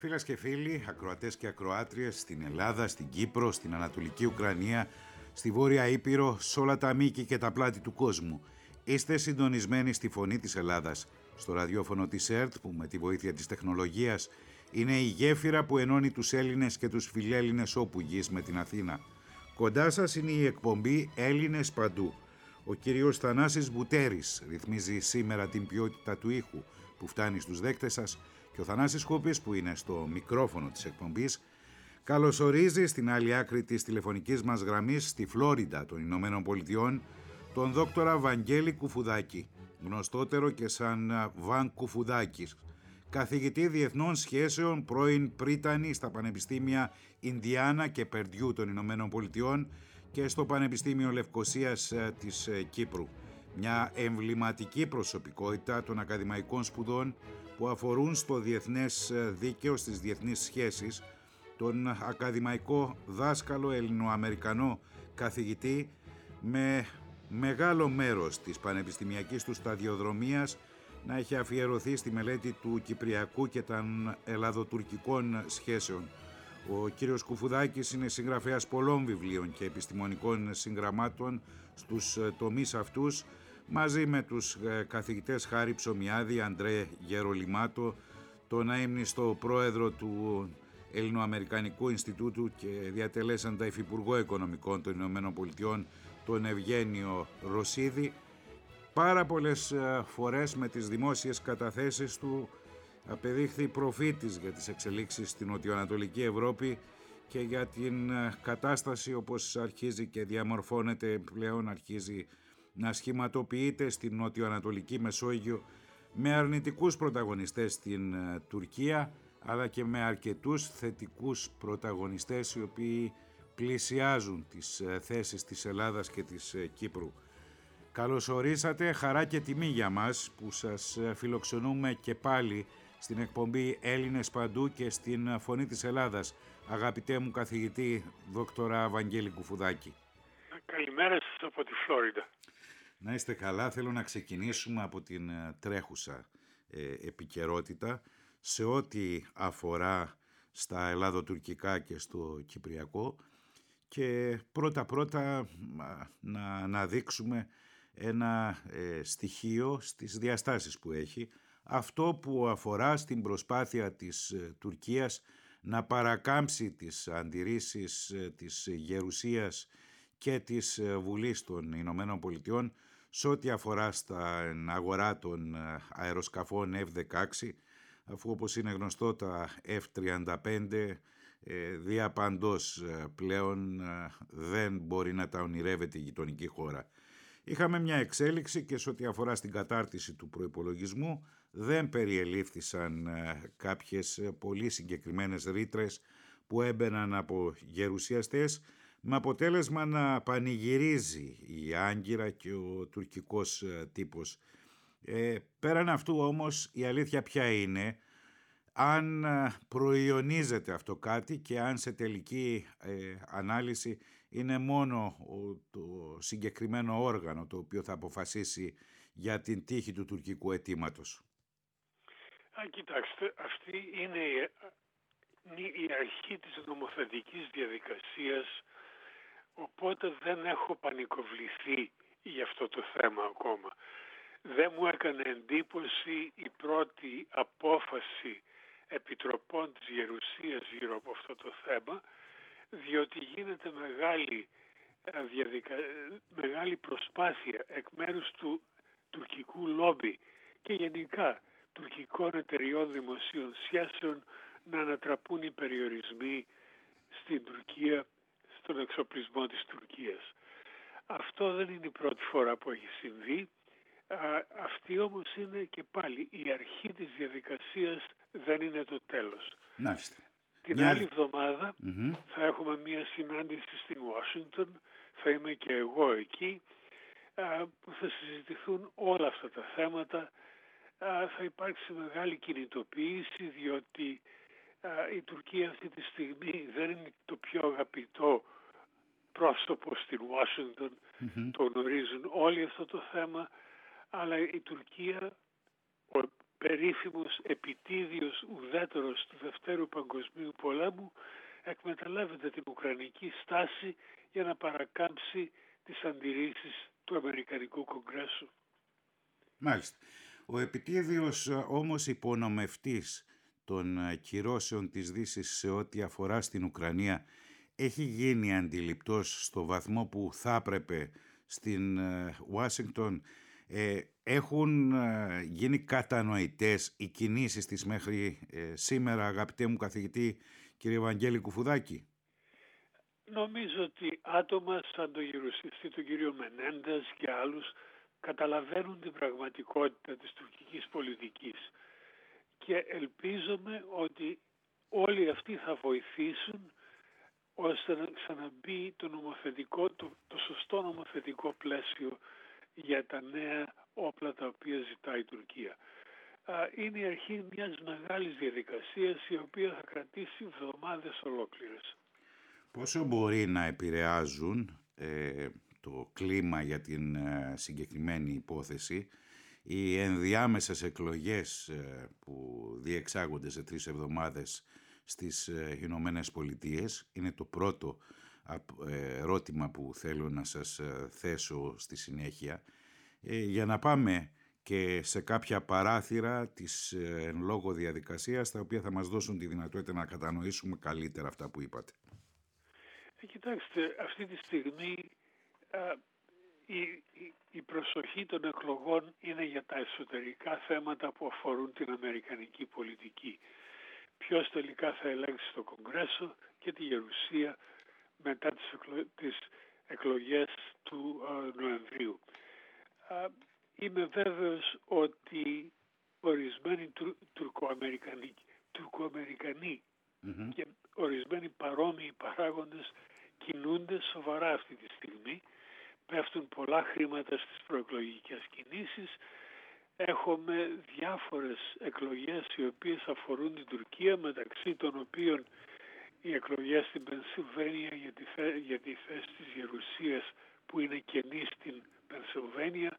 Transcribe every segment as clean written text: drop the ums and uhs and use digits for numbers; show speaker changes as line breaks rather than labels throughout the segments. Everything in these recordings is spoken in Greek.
Φίλες και φίλοι, ακροατές και ακροάτριες στην Ελλάδα, στην Κύπρο, στην Ανατολική Ουκρανία, στη Βόρεια Ήπειρο, σε όλα τα μήκη και τα πλάτη του κόσμου. Είστε συντονισμένοι στη Φωνή της Ελλάδας, στο ραδιόφωνο της ΕΡΤ που με τη βοήθεια της τεχνολογίας είναι η γέφυρα που ενώνει τους Έλληνες και τους φιλέλληνες όπου γης με την Αθήνα. Κοντά σας είναι η εκπομπή Έλληνες Παντού. Ο κύριος Θανάσης Μπουτέρης ρυθμίζει σήμερα την ποιότητα του ήχου που φτάνει στους δέκτες σας και ο Θανάσης Χούπης που είναι στο μικρόφωνο της εκπομπής καλωσορίζει στην άλλη άκρη της τηλεφωνικής μας γραμμής στη Φλόριντα των Ηνωμένων Πολιτειών τον δόκτορα Βαγγέλη Κουφουδάκη, γνωστότερο και σαν Βαν Κουφουδάκης, καθηγητή διεθνών σχέσεων, πρώην πρίτανη στα πανεπιστήμια Ινδιάνα και Περντιού των Ηνωμένων Πολιτειών και στο Πανεπιστήμιο Λευκωσίας της Κύπρου. Μια εμβληματική προσωπικότητα των ακαδημαϊκών σπουδών που αφορούν στο διεθνές δίκαιο, στις διεθνείς σχέσεις, τον ακαδημαϊκό δάσκαλο Ελληνοαμερικανό καθηγητή με μεγάλο μέρος της πανεπιστημιακής του σταδιοδρομίας να έχει αφιερωθεί στη μελέτη του Κυπριακού και των ελλαδοτουρκικών σχέσεων. Ο κύριος Κουφουδάκης είναι συγγραφέας πολλών βιβλίων και επιστημονικών συγγραμμάτων στους τομείς αυτούς, μαζί με τους καθηγητές Χάρη Ψωμιάδη, Αντρέ Γερολιμάτο, τον αείμνηστο πρόεδρο του Ελληνοαμερικανικού Ινστιτούτου και διατελέσαντα υφυπουργό οικονομικών των Ηνωμένων Πολιτειών, τον Ευγένιο Ρωσίδη. Πάρα πολλές φορές με τις δημόσιες καταθέσεις του απεδείχθη προφήτης για τις εξελίξεις στην νοτιοανατολική Ευρώπη και για την κατάσταση όπως αρχίζει και διαμορφώνεται πλέον, αρχίζει να σχηματοποιείται στην νοτιοανατολική Μεσόγειο με αρνητικούς πρωταγωνιστές στην Τουρκία αλλά και με αρκετούς θετικούς πρωταγωνιστές οι οποίοι πλησιάζουν τις θέσεις της Ελλάδας και της Κύπρου. Καλώς ορίσατε, χαρά και τιμή για μας που σας φιλοξενούμε και πάλι στην εκπομπή Έλληνες Παντού και στην Φωνή της Ελλάδας, αγαπητέ μου καθηγητή δόκτορα Βαγγέλη Κουφουδάκη.
Καλημέρα σας από τη Φλόριντα.
Να είστε καλά, θέλω να ξεκινήσουμε από την τρέχουσα επικαιρότητα σε ό,τι αφορά στα ελλαδοτουρκικά και στο κυπριακό και πρώτα να αναδείξουμε ένα στοιχείο στις διαστάσεις που έχει, αυτό που αφορά στην προσπάθεια της Τουρκίας να παρακάμψει τις αντιρρήσεις της Γερουσίας και της Βουλής των Ηνωμένων Πολιτειών σε ό,τι αφορά στα αγορά των αεροσκαφών F-16, αφού όπως είναι γνωστό τα F-35 διαπαντός πλέον δεν μπορεί να τα ονειρεύεται η γειτονική χώρα. Είχαμε μια εξέλιξη και σε ό,τι αφορά στην κατάρτιση του προϋπολογισμού δεν περιελήφθησαν κάποιες πολύ συγκεκριμένες ρήτρες που έμπαιναν από γερουσιαστές με αποτέλεσμα να πανηγυρίζει η Άγκυρα και ο τουρκικός τύπος. Πέραν αυτού όμως η αλήθεια ποια είναι, αν προϊονίζεται αυτό κάτι και αν σε τελική ανάλυση είναι μόνο το συγκεκριμένο όργανο το οποίο θα αποφασίσει για την τύχη του τουρκικού αιτήματος.
Κοιτάξτε, αυτή είναι η αρχή της νομοθετικής διαδικασίας, οπότε δεν έχω πανικοβληθεί για αυτό το θέμα ακόμα. Δεν μου έκανε εντύπωση η πρώτη απόφαση επιτροπών της Γερουσίας γύρω από αυτό το θέμα, διότι γίνεται μεγάλη προσπάθεια εκ μέρους του τουρκικού λόμπι και γενικά τουρκικών εταιριών δημοσίων σχέσεων να ανατραπούν οι περιορισμοί στην Τουρκία, στον εξοπλισμό της Τουρκίας. Αυτό δεν είναι η πρώτη φορά που έχει συμβεί. Αυτή όμως είναι και πάλι η αρχή της διαδικασίας, δεν είναι το τέλος. Την άλλη εβδομάδα θα έχουμε μια συνάντηση στην Ουάσιγκτον, θα είμαι και εγώ εκεί, που θα συζητηθούν όλα αυτά τα θέματα. Θα υπάρξει μεγάλη κινητοποίηση, διότι η Τουρκία αυτή τη στιγμή δεν είναι το πιο αγαπητό πρόσωπο στην Ουάσιγκτον. Το γνωρίζουν όλοι αυτό το θέμα, αλλά η Τουρκία, περίφημος επιτίδιος ουδέτερος του Δευτέρου Παγκοσμίου Πολέμου εκμεταλλεύεται την ουκρανική στάση για να παρακάμψει τις αντιρρήσεις του Αμερικανικού Κογκρέσου.
Μάλιστα. Ο επιτίδιος όμως υπονομευτής των κυρώσεων της Δύσης σε ό,τι αφορά στην Ουκρανία έχει γίνει αντιληπτός στο βαθμό που θα έπρεπε στην Ουάσιγκτον. Έχουν γίνει κατανοητές οι κινήσεις της μέχρι σήμερα, αγαπητέ μου καθηγητή κύριε Βαγγέλη Κουφουδάκη?
Νομίζω ότι άτομα σαν τον γερουσιαστή τον κύριο Μενέντας και άλλους καταλαβαίνουν την πραγματικότητα της τουρκικής πολιτικής και ελπίζομαι ότι όλοι αυτοί θα βοηθήσουν ώστε να ξαναμπεί το σωστό νομοθετικό πλαίσιο για τα νέα όπλα τα οποία ζητάει η Τουρκία. Είναι η αρχή μιας μεγάλης διαδικασίας η οποία θα κρατήσει εβδομάδες ολόκληρες.
Πόσο μπορεί να επηρεάζουν το κλίμα για την συγκεκριμένη υπόθεση οι ενδιάμεσες εκλογές που διεξάγονται σε 3 εβδομάδες στις Ηνωμένες Πολιτείες? Είναι το πρώτο ερώτημα που θέλω να σας θέσω στη συνέχεια, για να πάμε και σε κάποια παράθυρα της εν λόγω διαδικασίας, τα οποία θα μας δώσουν τη δυνατότητα να κατανοήσουμε καλύτερα αυτά που είπατε.
Κοιτάξτε, αυτή τη στιγμή η προσοχή των εκλογών είναι για τα εσωτερικά θέματα που αφορούν την αμερικανική πολιτική. Ποιος τελικά θα ελέγξει το Κογκρέσο και τη Γερουσία μετά τις εκλογές του Νοεμβρίου. Είμαι βέβαιος ότι ορισμένοι τουρκοαμερικανοί και ορισμένοι παρόμοιοι παράγοντες κινούνται σοβαρά αυτή τη στιγμή. Πέφτουν πολλά χρήματα στις προεκλογικές κινήσεις. Έχουμε διάφορες εκλογές οι οποίες αφορούν την Τουρκία, μεταξύ των οποίων οι εκλογές στην Πενσιλβάνια για τη θέση της Γερουσίας που είναι κενή στην Πενσιλβάνια.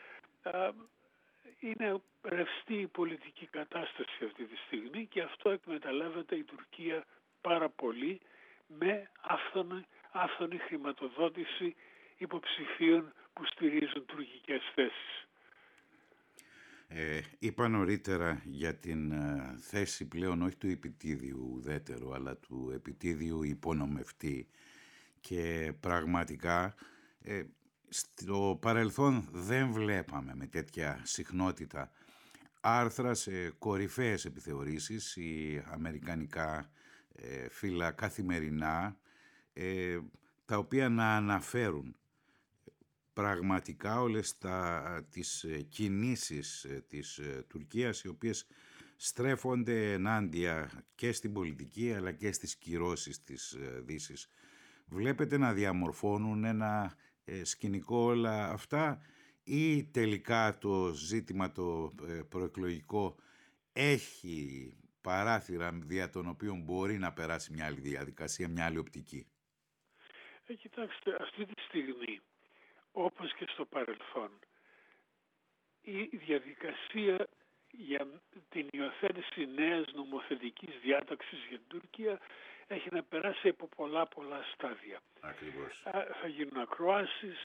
Είναι ρευστή η πολιτική κατάσταση αυτή τη στιγμή και αυτό εκμεταλλεύεται η Τουρκία πάρα πολύ με άφθονη χρηματοδότηση υποψηφίων που στηρίζουν τουρκικές θέσεις.
Είπα νωρίτερα για την θέση πλέον όχι του επιτίδιου ουδέτερου αλλά του επιτίδιου υπονομευτή και πραγματικά στο παρελθόν δεν βλέπαμε με τέτοια συχνότητα άρθρα σε κορυφαίες επιθεωρήσεις ή αμερικανικά φύλλα καθημερινά, τα οποία να αναφέρουν πραγματικά όλες τις κινήσεις της Τουρκίας, οι οποίες στρέφονται ενάντια και στην πολιτική αλλά και στις κυρώσεις της Δύσης. Βλέπετε να διαμορφώνουν ένα σκηνικό όλα αυτά, ή τελικά το ζήτημα το προεκλογικό έχει παράθυρα δια των οποίων μπορεί να περάσει μια άλλη διαδικασία, μια άλλη οπτική?
Κοιτάξτε, αυτή τη στιγμή, όπως και στο παρελθόν, η διαδικασία για την υιοθέτηση νέας νομοθετικής διάταξης για την Τουρκία έχει να περάσει από πολλά στάδια.
Ακριβώς.
Θα γίνουν ακροάσεις,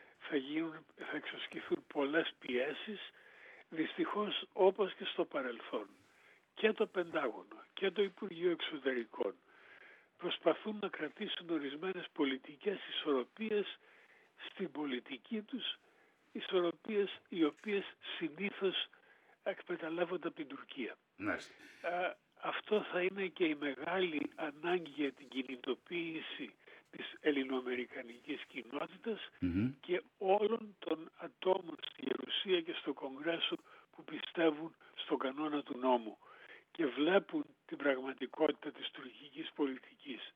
θα εξασκηθούν πολλές πιέσεις. Δυστυχώς, όπως και στο παρελθόν, και το Πεντάγωνο και το Υπουργείο Εξωτερικών προσπαθούν να κρατήσουν ορισμένες πολιτικές ισορροπίες στην πολιτική τους, ισορροπίες οι οποίες συνήθως εκμεταλλεύονται από την Τουρκία. Αυτό θα είναι και η μεγάλη ανάγκη για την κινητοποίηση της ελληνοαμερικανικής κοινότητας και όλων των ατόμων στη Γερουσία και στο Κογκρέσο που πιστεύουν στον κανόνα του νόμου και βλέπουν την πραγματικότητα της τουρκικής πολιτικής.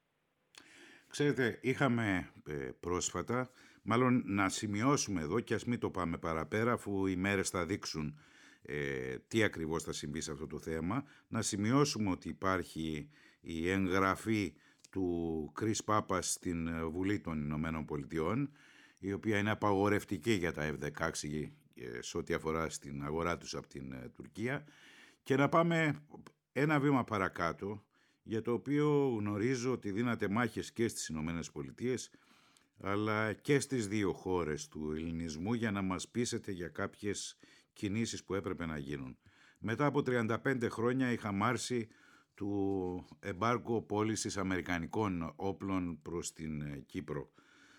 Ξέρετε, είχαμε πρόσφατα, μάλλον να σημειώσουμε εδώ και ας μην το πάμε παραπέρα αφού οι μέρες θα δείξουν τι ακριβώς θα συμβεί σε αυτό το θέμα, να σημειώσουμε ότι υπάρχει η εγγραφή του Κρίς Πάπας στην Βουλή των Ηνωμένων Πολιτειών, η οποία είναι απαγορευτική για τα F-16 σε ό,τι αφορά στην αγορά τους από την Τουρκία και να πάμε ένα βήμα παρακάτω, για το οποίο γνωρίζω ότι δίνατε μάχες και στις Ηνωμένες Πολιτείες αλλά και στις δύο χώρες του ελληνισμού για να μας πείσετε για κάποιες κινήσεις που έπρεπε να γίνουν. Μετά από 35 χρόνια είχαμε άρση του εμπάργκο πώλησης αμερικανικών όπλων προς την Κύπρο.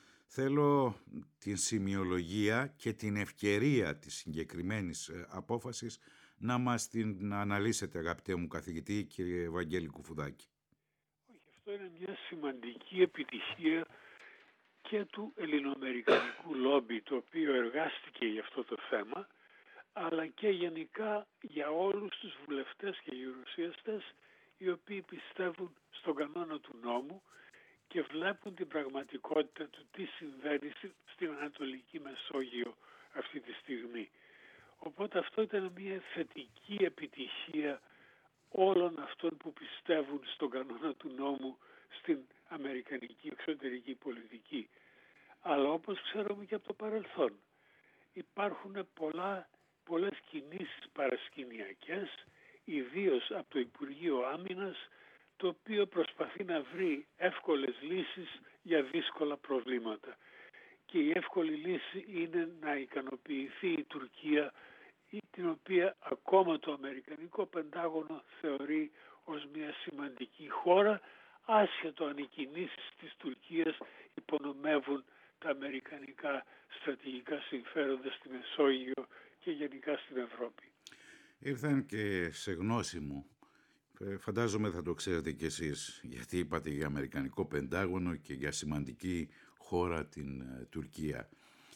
Θέλω την σημειολογία και την ευκαιρία της συγκεκριμένης απόφασης να μας την αναλύσετε, αγαπητέ μου καθηγητή, κύριε Ευαγγέλη Κουφουδάκη.
Αυτό είναι μια σημαντική επιτυχία και του ελληνοαμερικανικού λόμπι, το οποίο εργάστηκε για αυτό το θέμα, αλλά και γενικά για όλους τους βουλευτές και γερουσιαστές οι οποίοι πιστεύουν στον κανόνα του νόμου και βλέπουν την πραγματικότητα του τι συμβαίνει στην Ανατολική Μεσόγειο αυτή τη στιγμή. Οπότε αυτό ήταν μια θετική επιτυχία όλων αυτών που πιστεύουν στον κανόνα του νόμου στην αμερικανική εξωτερική πολιτική. Αλλά όπως ξέρουμε και από το παρελθόν, υπάρχουν πολλές κινήσεις παρασκηνιακές, ιδίως από το Υπουργείο Άμυνας, το οποίο προσπαθεί να βρει εύκολες λύσεις για δύσκολα προβλήματα. Και η εύκολη λύση είναι να ικανοποιηθεί η Τουρκία, την οποία ακόμα το Αμερικανικό Πεντάγωνο θεωρεί ως μια σημαντική χώρα, άσχετο αν οι κινήσεις της Τουρκίας υπονομεύουν τα αμερικανικά στρατηγικά συμφέροντα στη Μεσόγειο και γενικά στην Ευρώπη.
Ήρθαν και σε γνώση μου, φαντάζομαι θα το ξέρετε κι εσείς, γιατί είπατε για Αμερικανικό Πεντάγωνο και για σημαντική χώρα την Τουρκία.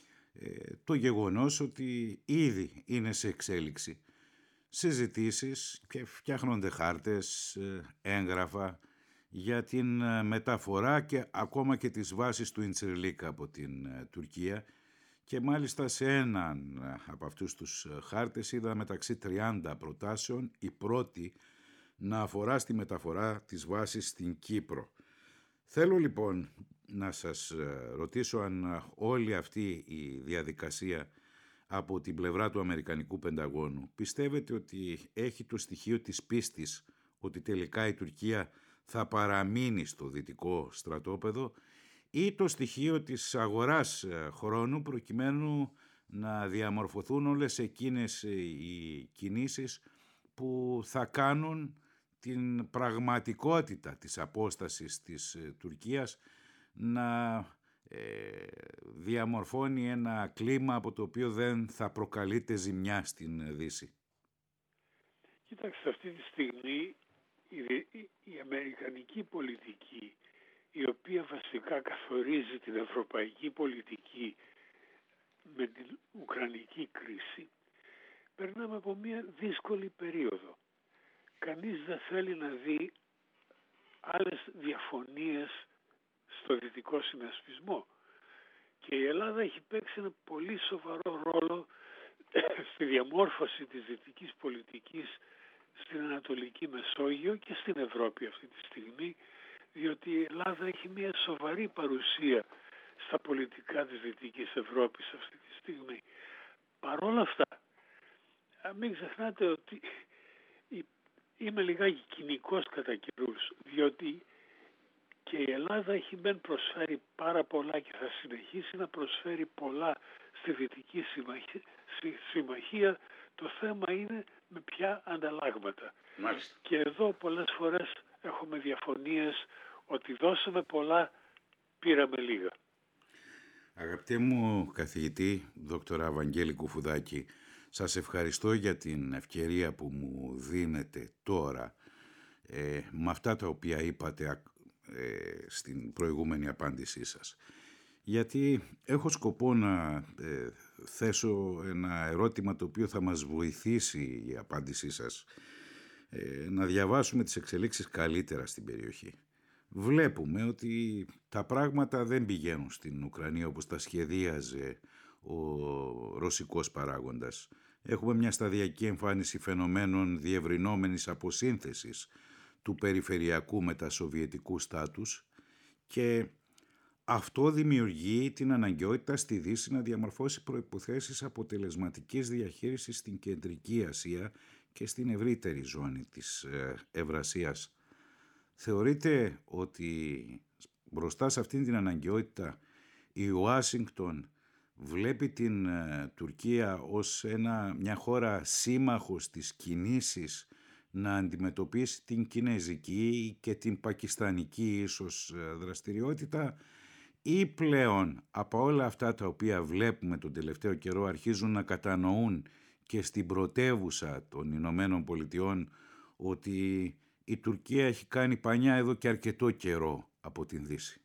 Το γεγονός ότι ήδη είναι σε εξέλιξη συζητήσεις και φτιάχνονται χάρτες, έγγραφα για την μεταφορά και ακόμα και τις βάσεις του Ιντσιρλίκ από την Τουρκία και μάλιστα σε έναν από αυτούς τους χάρτες είδα μεταξύ 30 προτάσεων η πρώτη να αφορά στη μεταφορά της βάσης στην Κύπρο. Θέλω λοιπόν να σας ρωτήσω αν όλη αυτή η διαδικασία από την πλευρά του Αμερικανικού Πενταγώνου πιστεύετε ότι έχει το στοιχείο της πίστης ότι τελικά η Τουρκία θα παραμείνει στο δυτικό στρατόπεδο ή το στοιχείο της αγοράς χρόνου προκειμένου να διαμορφωθούν όλες εκείνες οι κινήσεις που θα κάνουν την πραγματικότητα της απόστασης της Τουρκίας να διαμορφώνει ένα κλίμα από το οποίο δεν θα προκαλείται ζημιά στην Δύση.
Κοιτάξτε, αυτή τη στιγμή η αμερικανική πολιτική, η οποία βασικά καθορίζει την ευρωπαϊκή πολιτική με την ουκρανική κρίση, περνάμε από μια δύσκολη περίοδο. Κανείς δεν θέλει να δει άλλες διαφωνίες στο δυτικό συνασπισμό. Και η Ελλάδα έχει παίξει ένα πολύ σοβαρό ρόλο στη διαμόρφωση της δυτικής πολιτικής στην Ανατολική Μεσόγειο και στην Ευρώπη αυτή τη στιγμή, διότι η Ελλάδα έχει μια σοβαρή παρουσία στα πολιτικά της Δυτικής Ευρώπης αυτή τη στιγμή. Παρ' όλα αυτά, μην ξεχνάτε ότι είμαι λιγάκι κοινικός κατά καιρούς, διότι και η Ελλάδα έχει μεν προσφέρει πάρα πολλά και θα συνεχίσει να προσφέρει πολλά στη Δυτική Συμμαχία. Το θέμα είναι με ποια ανταλλάγματα.
Μάλιστα.
Και εδώ πολλές φορές έχουμε διαφωνίες ότι δώσαμε πολλά, πήραμε λίγα.
Αγαπητέ μου καθηγητή, δόκτωρα Ευαγγέλη Κουφουδάκη, σας ευχαριστώ για την ευκαιρία που μου δίνετε τώρα με αυτά τα οποία είπατε στην προηγούμενη απάντησή σας. Γιατί έχω σκοπό να θέσω ένα ερώτημα το οποίο θα μας βοηθήσει η απάντησή σας να διαβάσουμε τις εξελίξεις καλύτερα στην περιοχή. Βλέπουμε ότι τα πράγματα δεν πηγαίνουν στην Ουκρανία όπως τα σχεδίαζε ο ρωσικός παράγοντας. Έχουμε μια σταδιακή εμφάνιση φαινομένων διευρυνόμενης αποσύνθεσης του περιφερειακού μετασοβιετικού στάτους και Αυτό δημιουργεί την αναγκαιότητα στη Δύση να διαμορφώσει προϋποθέσεις αποτελεσματικής διαχείρισης στην Κεντρική Ασία και στην ευρύτερη ζώνη της Ευρασίας. Θεωρείτε ότι μπροστά σε αυτήν την αναγκαιότητα η Ουάσιγκτον βλέπει την Τουρκία ως μια χώρα σύμμαχος της κινήσης να αντιμετωπίσει την κινεζική και την πακιστανική ίσως δραστηριότητα, ή πλέον από όλα αυτά τα οποία βλέπουμε τον τελευταίο καιρό αρχίζουν να κατανοούν και στην πρωτεύουσα των Ηνωμένων Πολιτειών ότι η Τουρκία έχει κάνει πανιά εδώ και αρκετό καιρό από την Δύση?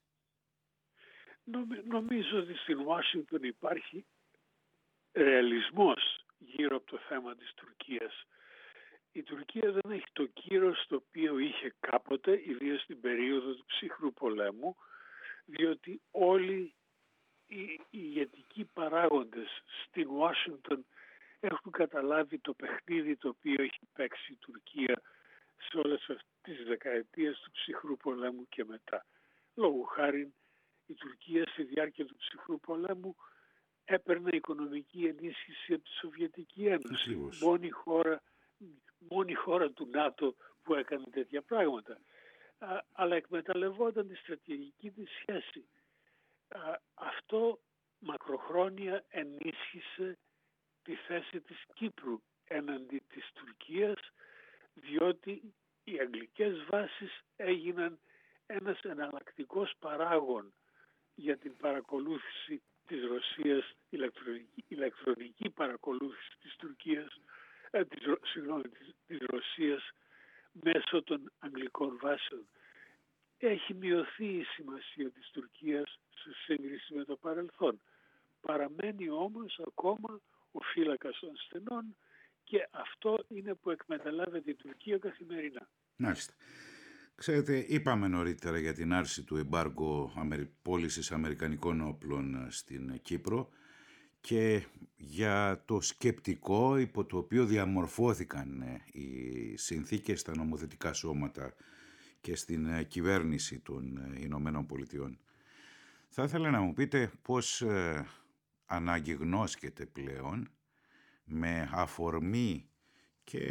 Νομίζω ότι στην Ουάσιγκτον υπάρχει ρεαλισμός γύρω από το θέμα της Τουρκίας. Η Τουρκία δεν έχει το κύρος το οποίο είχε κάποτε, ιδίως στην περίοδο του ψυχρού πολέμου, διότι όλοι οι ηγετικοί παράγοντες στην Ουάσιγκτον έχουν καταλάβει το παιχνίδι το οποίο έχει παίξει η Τουρκία σε όλες τις δεκαετίες του ψυχρού πολέμου και μετά. Λόγου χάριν, η Τουρκία στη διάρκεια του ψυχρού πολέμου έπαιρνε οικονομική ενίσχυση από τη Σοβιετική Ένωση. Μόνη χώρα του ΝΑΤΟ που έκανε τέτοια πράγματα. Αλλά εκμεταλλευόταν τη στρατηγική της σχέση. Αυτό μακροχρόνια ενίσχυσε τη θέση της Κύπρου έναντι της Τουρκίας, διότι οι αγγλικές βάσεις έγιναν ένας εναλλακτικός παράγων για την παρακολούθηση της Ρωσίας, ηλεκτρονική παρακολούθηση της Τουρκίας, της Ρωσίας μέσω των αγγλικών βάσεων. Έχει μειωθεί η σημασία της Τουρκίας σε σύγκριση με το παρελθόν. Παραμένει όμως ακόμα ο φύλακας των στενών και αυτό είναι που εκμεταλλεύεται η Τουρκία καθημερινά.
Μάλιστα. Ξέρετε, είπαμε νωρίτερα για την άρση του εμπάργκο πώλησης αμερικανικών όπλων στην Κύπρο και για το σκεπτικό υπό το οποίο διαμορφώθηκαν οι συνθήκες στα νομοθετικά σώματα και στην κυβέρνηση των Ηνωμένων Πολιτειών. Θα ήθελα να μου πείτε πώς αναγιγνώσκεται πλέον με αφορμή και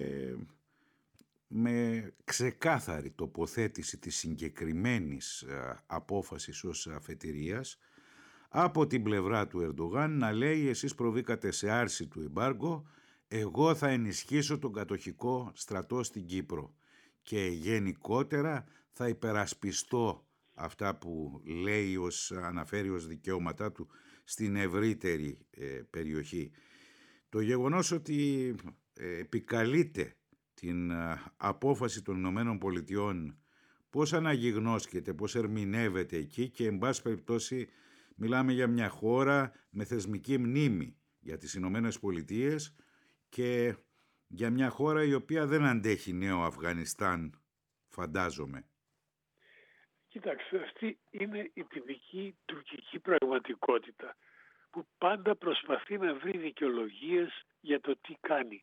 με ξεκάθαρη τοποθέτηση της συγκεκριμένης απόφασης ως αφετηρίας από την πλευρά του Ερντογάν να λέει: εσείς προβήκατε σε άρση του εμπάργκο, εγώ θα ενισχύσω τον κατοχικό στρατό στην Κύπρο και γενικότερα θα υπερασπιστώ αυτά που λέει αναφέρει ως δικαιώματά του στην ευρύτερη περιοχή. Το γεγονός ότι επικαλείται την απόφαση των Ηνωμένων Πολιτειών, πώς αναγιγνώσκεται, πώς ερμηνεύεται εκεί, και εν πάση περιπτώσει μιλάμε για μια χώρα με θεσμική μνήμη για τις Ηνωμένες Πολιτείες και για μια χώρα η οποία δεν αντέχει νέο Αφγανιστάν, φαντάζομαι.
Κοιτάξτε, αυτή είναι η τυπική τουρκική πραγματικότητα που πάντα προσπαθεί να βρει δικαιολογίες για το τι κάνει.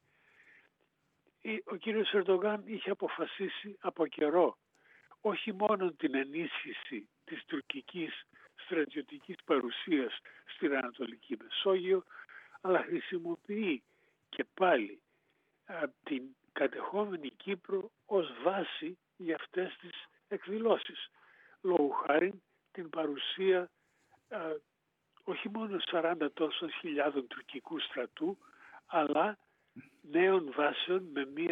Ο κύριος Ερντογάν είχε αποφασίσει από καιρό όχι μόνο την ενίσχυση της τουρκικής στρατιωτικής παρουσίας στην Ανατολική Μεσόγειο, αλλά χρησιμοποιεί και πάλι την κατεχόμενη Κύπρο ως βάση για αυτές τις εκδηλώσεις. Λόγου χάριν την παρουσία όχι μόνο 40 τόσων χιλιάδων τουρκικού στρατού, αλλά νέων βάσεων με μη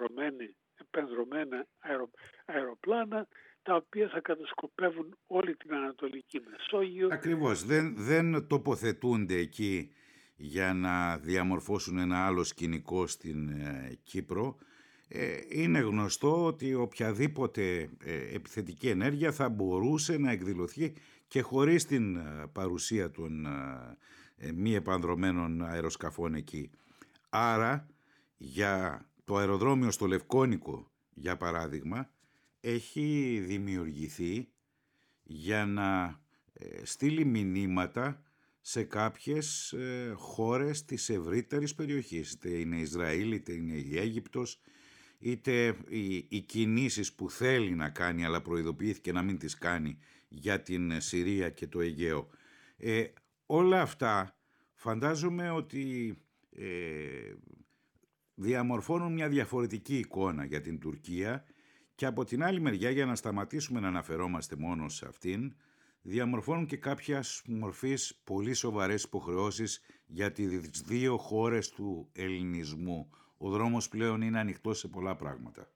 επανδρομένα αεροπλάνα, τα οποία θα κατασκοπεύουν όλη την Ανατολική Μεσόγειο.
Ακριβώς, δεν τοποθετούνται εκεί για να διαμορφώσουν ένα άλλο σκηνικό στην Κύπρο. Είναι γνωστό ότι οποιαδήποτε επιθετική ενέργεια θα μπορούσε να εκδηλωθεί και χωρίς την παρουσία των μη επανδρομένων αεροσκαφών εκεί. Άρα, για το αεροδρόμιο στο Λευκόνικο, για παράδειγμα, έχει δημιουργηθεί για να στείλει μηνύματα σε κάποιες χώρες της ευρύτερης περιοχής. Είτε είναι Ισραήλ, είτε είναι η Αίγυπτος, είτε οι κινήσεις που θέλει να κάνει αλλά προειδοποιήθηκε να μην τις κάνει για την Συρία και το Αιγαίο. Όλα αυτά φαντάζομαι ότι διαμορφώνουν μια διαφορετική εικόνα για την Τουρκία και από την άλλη μεριά, για να σταματήσουμε να αναφερόμαστε μόνο σε αυτήν, διαμορφώνουν και κάποιας μορφής πολύ σοβαρές υποχρεώσεις για τις δύο χώρες του ελληνισμού. Ο δρόμος πλέον είναι ανοιχτός σε πολλά πράγματα.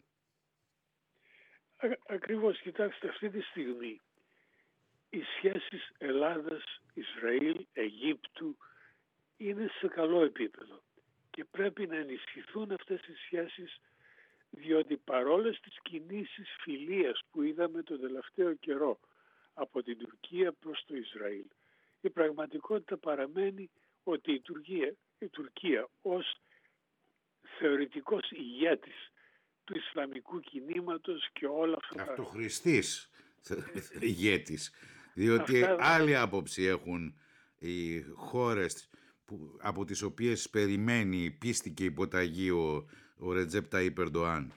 Ακριβώς, κοιτάξτε, αυτή τη στιγμή οι σχέσεις Ελλάδας-Ισραήλ, Αιγύπτου είναι σε καλό επίπεδο και πρέπει να ενισχυθούν αυτές οι σχέσεις, διότι παρόλες τις κινήσεις φιλίας που είδαμε τον τελευταίο καιρό από την Τουρκία προς το Ισραήλ, η πραγματικότητα παραμένει ότι η Τουρκία ως θεωρητικός ηγέτης του Ισλαμικού κινήματος και όλα αυτά.
Αυτοχριστής ηγέτης, διότι άλλη άποψη έχουν οι χώρες από τις οποίες περιμένει πίστη και υποταγή ο Ρετζέπ Ταΐπ Ερντοάν.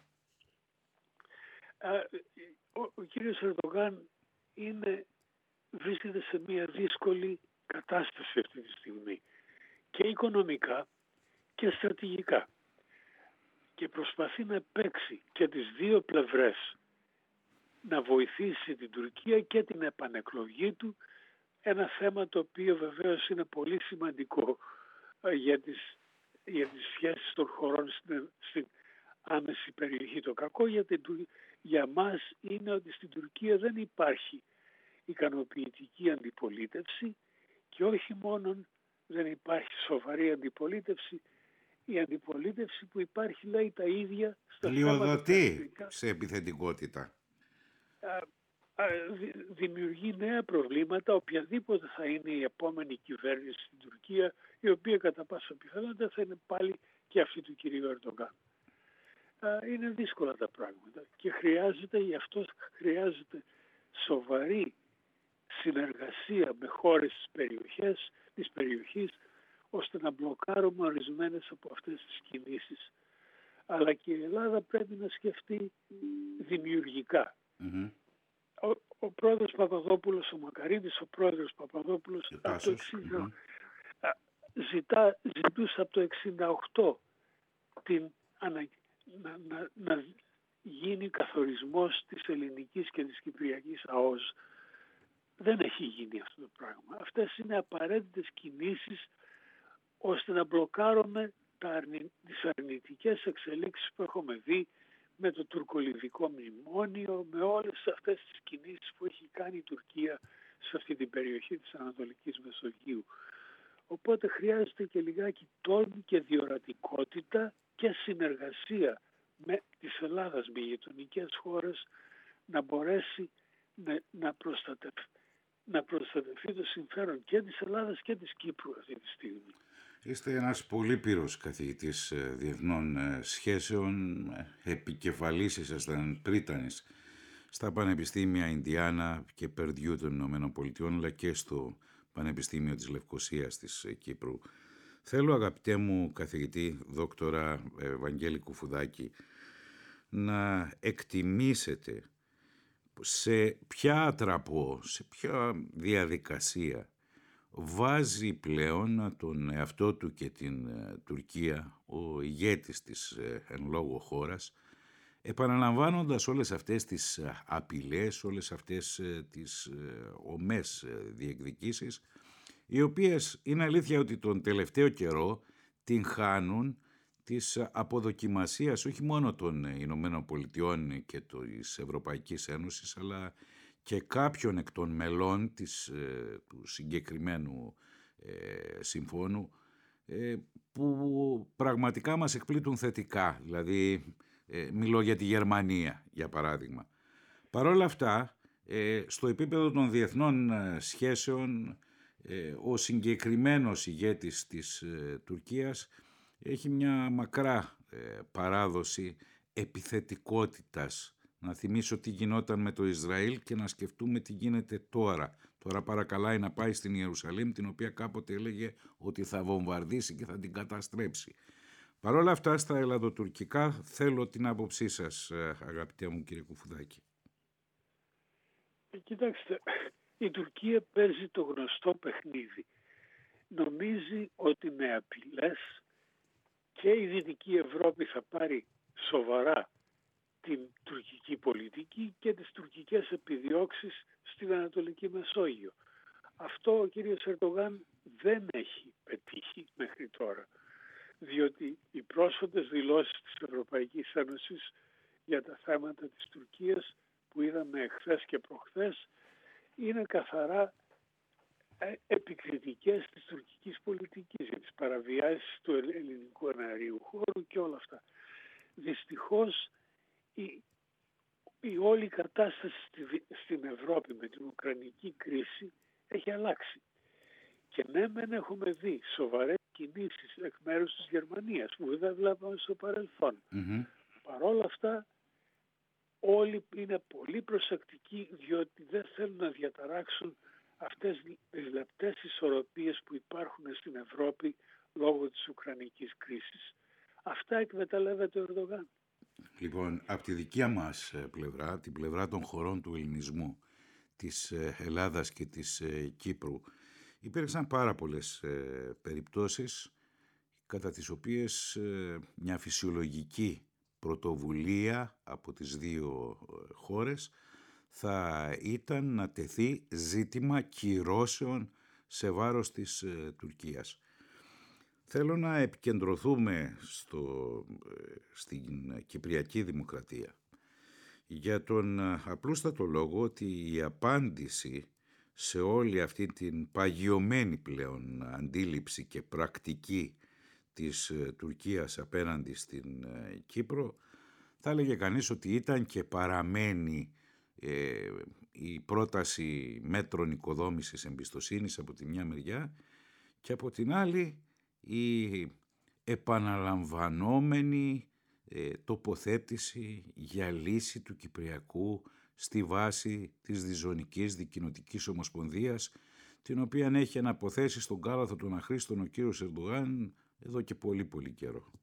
Ο κύριος Ερντογάν βρίσκεται σε μια δύσκολη κατάσταση αυτή τη στιγμή και οικονομικά και στρατηγικά και προσπαθεί να παίξει και τις δύο πλευρές, να βοηθήσει την Τουρκία και την επανεκλογή του, ένα θέμα το οποίο βεβαίως είναι πολύ σημαντικό για τις σχέσεις των χωρών στην άμεση περιοχή. Το κακό για μας είναι ότι στην Τουρκία δεν υπάρχει ικανοποιητική αντιπολίτευση και όχι μόνο δεν υπάρχει σοβαρή αντιπολίτευση, η αντιπολίτευση που υπάρχει λέει τα ίδια στα
λιοδοτεί σε επιθετικότητα.
Δημιουργεί νέα προβλήματα οποιαδήποτε θα είναι η επόμενη κυβέρνηση στην Τουρκία, η οποία κατά πάσα πιθανότητα θα είναι πάλι και αυτή του κυρίου Ερντογάν. Είναι δύσκολα τα πράγματα και γι' αυτό χρειάζεται σοβαρή συνεργασία με χώρες της περιοχής ώστε να μπλοκάρουμε ορισμένες από αυτές τις κινήσεις. Αλλά και η Ελλάδα πρέπει να σκεφτεί δημιουργικά.
Mm-hmm.
Ο πρόεδρος Παπαδόπουλος, ο Μακαρίτης, ο πρόεδρος Παπαδόπουλος από το 60, ζητούσε από το 68 να γίνει καθορισμός της ελληνικής και της κυπριακής ΑΟΣ. Δεν έχει γίνει αυτό το πράγμα. Αυτές είναι απαραίτητες κινήσεις ώστε να μπλοκάρουμε τις αρνητικές εξελίξεις που έχουμε δει με το τουρκολιβικό μνημόνιο, με όλες αυτές τις κινήσεις που έχει κάνει η Τουρκία σε αυτή την περιοχή της Ανατολικής Μεσογείου. Οπότε χρειάζεται και λιγάκι τόλμη και διορατικότητα και συνεργασία με της Ελλάδας, με γειτονικές χώρες, να μπορέσει να προστατευτεί το συμφέρον και της Ελλάδας και της Κύπρου αυτή τη στιγμή.
Είστε ένας πολύ πύρος καθηγητής διεθνών σχέσεων, επικεφαλής ήσασταν πρίτανης στα Πανεπιστήμια Ινδιάνα και Περντιού των Ηνωμένων Πολιτειών, αλλά και στο Πανεπιστήμιο της Λευκωσίας της Κύπρου. Θέλω, αγαπητέ μου καθηγητή δόκτορα Βαγγέλη Κουφουδάκη, να εκτιμήσετε σε ποια ατραπό, σε ποια διαδικασία βάζει πλέον τον εαυτό του και την Τουρκία ο ηγέτης της εν λόγω χώρας, επαναλαμβάνοντας όλες αυτές τις απειλές, όλες αυτές τις ομές διεκδικήσεις, οι οποίες είναι αλήθεια ότι τον τελευταίο καιρό την χάνουν της αποδοκιμασίας όχι μόνο των Ηνωμένων Πολιτειών και της Ευρωπαϊκής Ένωσης, αλλά και κάποιων εκ των μελών του συγκεκριμένου συμφώνου, που πραγματικά μας εκπλήττουν θετικά. Δηλαδή, μιλώ για τη Γερμανία, για παράδειγμα. Παρ' όλα αυτά, στο επίπεδο των διεθνών σχέσεων, ο συγκεκριμένος ηγέτης της Τουρκίας έχει μια μακρά παράδοση επιθετικότητας. Να θυμίσω τι γινόταν με το Ισραήλ και να σκεφτούμε τι γίνεται τώρα. Τώρα παρακαλάει να πάει στην Ιερουσαλήμ, την οποία κάποτε έλεγε ότι θα βομβαρδίσει και θα την καταστρέψει. Παρ' όλα αυτά, στα ελλαδοτουρκικά θέλω την άποψή σας, αγαπητέ μου κύριε Κουφουδάκη.
Κοιτάξτε, η Τουρκία παίζει το γνωστό παιχνίδι. Νομίζει ότι με απειλές και η Δυτική Ευρώπη θα πάρει σοβαρά την τουρκική πολιτική και τις τουρκικές επιδιώξεις στην Ανατολική Μεσόγειο. Αυτό ο κύριος Ερντογάν δεν έχει πετύχει μέχρι τώρα, διότι οι πρόσφατες δηλώσεις της Ευρωπαϊκής Ένωσης για τα θέματα της Τουρκίας που είδαμε εχθές και προχθές είναι καθαρά επικριτικές της τουρκικής πολιτικής για τις παραβιάσεις του ελληνικού εναερίου χώρου και όλα αυτά. Δυστυχώς η όλη κατάσταση στην Ευρώπη με την Ουκρανική κρίση έχει αλλάξει. Και ναι, μεν έχουμε δει σοβαρές κινήσεις εκ μέρους της Γερμανίας που δεν βλέπαμε στο παρελθόν.
Mm-hmm.
Παρ' όλα αυτά όλοι είναι πολύ προσεκτικοί, διότι δεν θέλουν να διαταράξουν αυτές τις λεπτές ισορροπίες που υπάρχουν στην Ευρώπη λόγω της Ουκρανικής κρίσης. Αυτά εκμεταλλεύεται ο Ερντογάν.
Λοιπόν, από τη δικιά μας πλευρά, την πλευρά των χωρών του ελληνισμού, της Ελλάδας και της Κύπρου, υπήρξαν πάρα πολλές περιπτώσεις κατά τις οποίες μια φυσιολογική πρωτοβουλία από τις δύο χώρες θα ήταν να τεθεί ζήτημα κυρώσεων σε βάρος της Τουρκίας. Θέλω να επικεντρωθούμε στην Κυπριακή Δημοκρατία για τον απλούστατο λόγο ότι η απάντηση σε όλη αυτή την παγιωμένη πλέον αντίληψη και πρακτική της Τουρκίας απέναντι στην Κύπρο θα έλεγε κανείς ότι ήταν και παραμένει η πρόταση μέτρων οικοδόμησης εμπιστοσύνης από τη μια μεριά και από την άλλη η επαναλαμβανόμενη τοποθέτηση για λύση του Κυπριακού στη βάση της Διζωνικής Δικοινοτικής Ομοσπονδίας, την οποία έχει αναποθέσει στον κάλαθο των αχρήστων ο κύριος Ερντογάν εδώ και πολύ πολύ καιρό.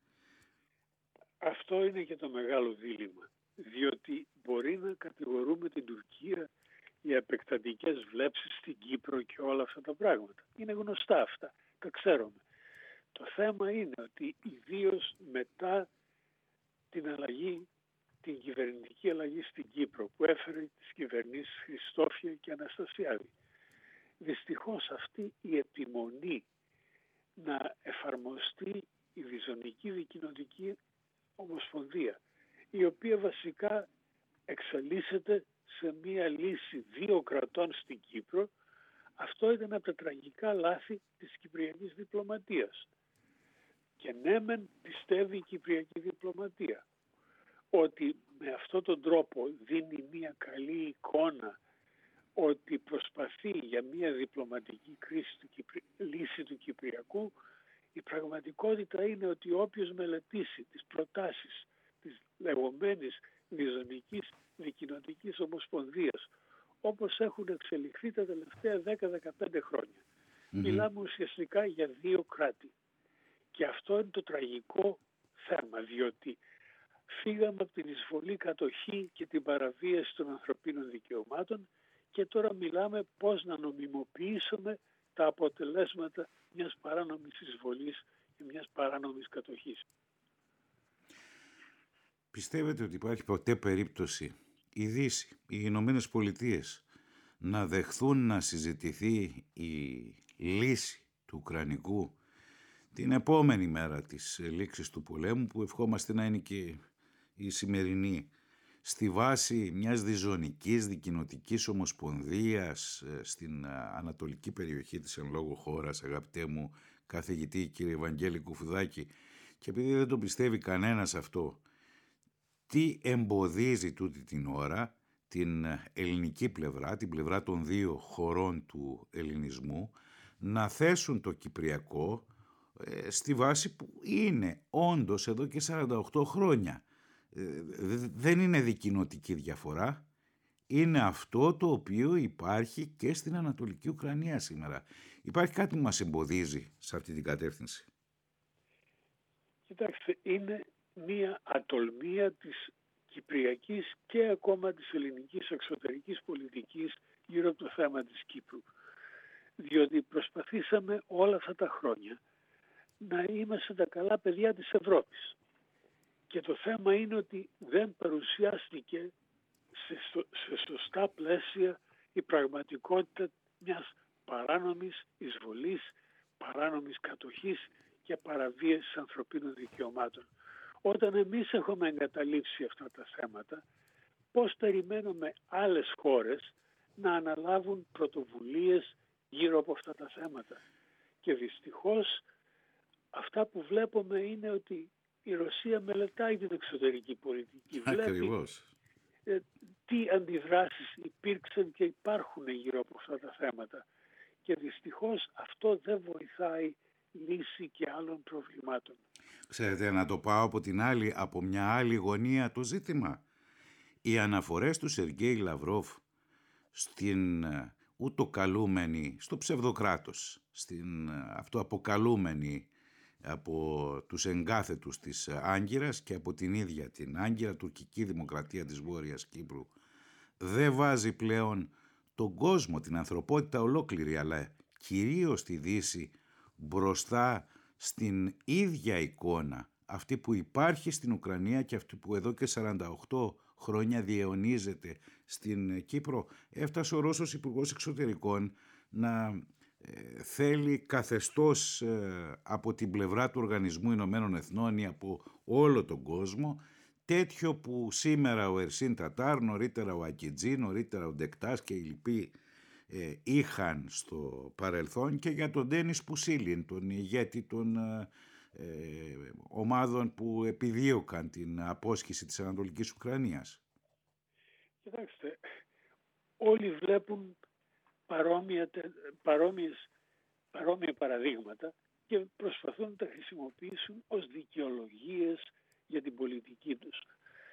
Αυτό είναι και το μεγάλο δίλημμα, διότι μπορεί να κατηγορούμε την Τουρκία για επεκτατικές βλέψεις στην Κύπρο και όλα αυτά τα πράγματα. Είναι γνωστά αυτά, τα ξέρουμε. Το θέμα είναι ότι ιδίως μετά την κυβερνητική αλλαγή στην Κύπρο που έφερε τις κυβερνήσεις Χριστόφια και Αναστασιάδη, δυστυχώς αυτή η επιμονή να εφαρμοστεί η Διζωνική Δικοινοτική Ομοσπονδία, η οποία βασικά εξελίσσεται σε μία λύση δύο κρατών στην Κύπρο, αυτό ήταν από τα τραγικά λάθη της κυπριακής διπλωματίας. Και ναι μεν πιστεύει η κυπριακή διπλωματία ότι με αυτόν τον τρόπο δίνει μία καλή εικόνα ότι προσπαθεί για μία διπλωματική λύση του Κυπριακού. Η πραγματικότητα είναι ότι όποιος μελετήσει τις προτάσεις της λεγόμενης Διζωνικής Δικοινοτικής Ομοσπονδίας όπως έχουν εξελιχθεί τα τελευταία 10-15 χρόνια, μιλάμε ουσιαστικά για δύο κράτη. Και αυτό είναι το τραγικό θέμα, διότι φύγαμε από την εισβολή, κατοχή και την παραβίαση των ανθρωπίνων δικαιωμάτων και τώρα μιλάμε πώς να νομιμοποιήσουμε τα αποτελέσματα μιας παράνομης εισβολής και μιας παράνομης κατοχής.
Πιστεύετε ότι υπάρχει ποτέ περίπτωση η Δύση, οι Ηνωμένες Πολιτείες να δεχθούν να συζητηθεί η λύση του Ουκρανικού την επόμενη μέρα της λήξης του πολέμου, που ευχόμαστε να είναι και η σημερινή, στη βάση μιας διζωνικής δικοινοτικής ομοσπονδίας στην ανατολική περιοχή της εν λόγω χώρας, αγαπητέ μου καθηγητή κύριε Ευαγγέλη Κουφουδάκη, και επειδή δεν το πιστεύει κανένας αυτό, τι εμποδίζει τούτη την ώρα την ελληνική πλευρά, την πλευρά των δύο χωρών του ελληνισμού, να θέσουν το Κυπριακό στη βάση που είναι όντως εδώ και 48 χρόνια. Δεν είναι δικοινοτική διαφορά, είναι αυτό το οποίο υπάρχει και στην Ανατολική Ουκρανία σήμερα. Υπάρχει κάτι που μας εμποδίζει σε αυτή την κατεύθυνση?
Κοιτάξτε, είναι μία ατολμία της κυπριακής και ακόμα της ελληνικής εξωτερικής πολιτικής γύρω από το θέμα της Κύπρου. Διότι προσπαθήσαμε όλα αυτά τα χρόνια να είμαστε τα καλά παιδιά της Ευρώπης. Και το θέμα είναι ότι δεν παρουσιάστηκε σε σωστά πλαίσια η πραγματικότητα μιας παράνομης εισβολής, παράνομης κατοχής και παραβίασης ανθρωπίνων δικαιωμάτων. Όταν εμείς έχουμε εγκαταλείψει αυτά τα θέματα, πώς περιμένουμε άλλες χώρες να αναλάβουν πρωτοβουλίες γύρω από αυτά τα θέματα? Και δυστυχώς αυτά που βλέπουμε είναι ότι η Ρωσία μελετάει την εξωτερική πολιτική.
Ακριβώς.
Βλέπει τι αντιδράσεις υπήρξαν και υπάρχουν γύρω από αυτά τα θέματα. Και δυστυχώς αυτό δεν βοηθάει λύση και άλλων προβλημάτων.
Ξέρετε, να το πάω από μια άλλη γωνία το ζήτημα. Οι αναφορές του Σεργέη Λαυρόφ στην ούτω-καλούμενη, στο ψευδοκράτος, στην αυτοαποκαλούμενη από τους εγκάθετους της Άγκυρας και από την ίδια την Άγκυρα, τουρκική δημοκρατία της Βόρειας Κύπρου, δεν βάζει πλέον τον κόσμο, την ανθρωπότητα ολόκληρη, αλλά κυρίως τη Δύση, μπροστά στην ίδια εικόνα, αυτή που υπάρχει στην Ουκρανία και αυτή που εδώ και 48 χρόνια διαιωνίζεται στην Κύπρο. Έφτασε ο Ρώσος Υπουργός Εξωτερικών να θέλει καθεστώς από την πλευρά του Οργανισμού Ηνωμένων Εθνών ή από όλο τον κόσμο, τέτοιο που σήμερα ο Ερσίν Τατάρ, νωρίτερα ο Ακιτζή, νωρίτερα ο Ντεκτάς και οι λοιποί είχαν στο παρελθόν, και για τον Ντένις Πουσίλιν, τον ηγέτη των ομάδων που επιδίωκαν την απόσχηση της Ανατολικής Ουκρανίας.
Κοιτάξτε, όλοι βλέπουν παρόμοια παραδείγματα και προσπαθούν να τα χρησιμοποιήσουν ως δικαιολογίες για την πολιτική τους.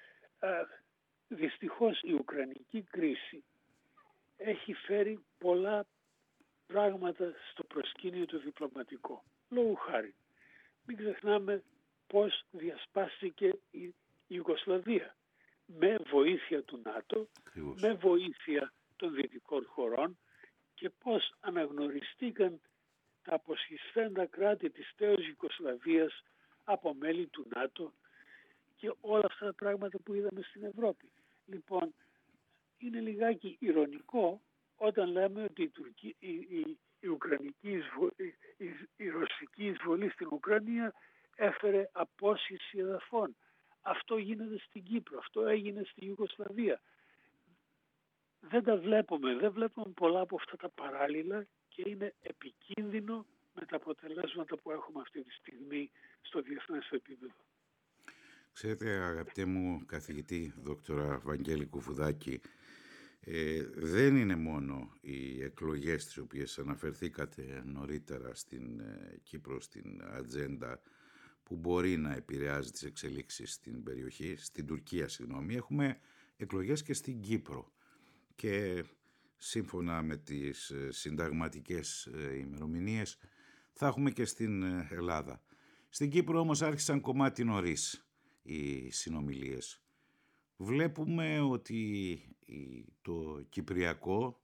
Δυστυχώς η Ουκρανική κρίση έχει φέρει πολλά πράγματα στο προσκήνιο του διπλωματικό. Λόγου χάρη, μην ξεχνάμε πώς διασπάστηκε η Ιουγκοσλαβία με βοήθεια του ΝΑΤΟ,
Ακριβώς.
με βοήθεια των δυτικών χωρών, και πώς αναγνωριστήκαν τα αποσχιστέντα κράτη της τέως Ιουγκοσλαβίας από μέλη του ΝΑΤΟ και όλα αυτά τα πράγματα που είδαμε στην Ευρώπη. Λοιπόν, είναι λιγάκι ηρωνικό όταν λέμε ότι η ρωσική εισβολή στην Ουκρανία έφερε απόσχηση εδαφών. Αυτό γίνεται στην Κύπρο, αυτό έγινε στη Ιουγκοσλαβία. Δεν βλέπουμε πολλά από αυτά τα παράλληλα και είναι επικίνδυνο με τα αποτελέσματα που έχουμε αυτή τη στιγμή στο διεθνές επίπεδο.
Ξέρετε, αγαπητέ μου καθηγητή δόκτωρα Βαγγέλη Κουφουδάκη, δεν είναι μόνο οι εκλογές τις οποίες αναφερθήκατε νωρίτερα στην Κύπρο, στην ατζέντα, που μπορεί να επηρεάζει τις εξελίξεις στην περιοχή, στην Τουρκία, συγγνώμη. Έχουμε εκλογές και στην Κύπρο και σύμφωνα με τις συνταγματικές ημερομηνίες θα έχουμε και στην Ελλάδα. Στην Κύπρο όμως άρχισαν κομμάτι νωρίς οι συνομιλίες. Βλέπουμε ότι το Κυπριακό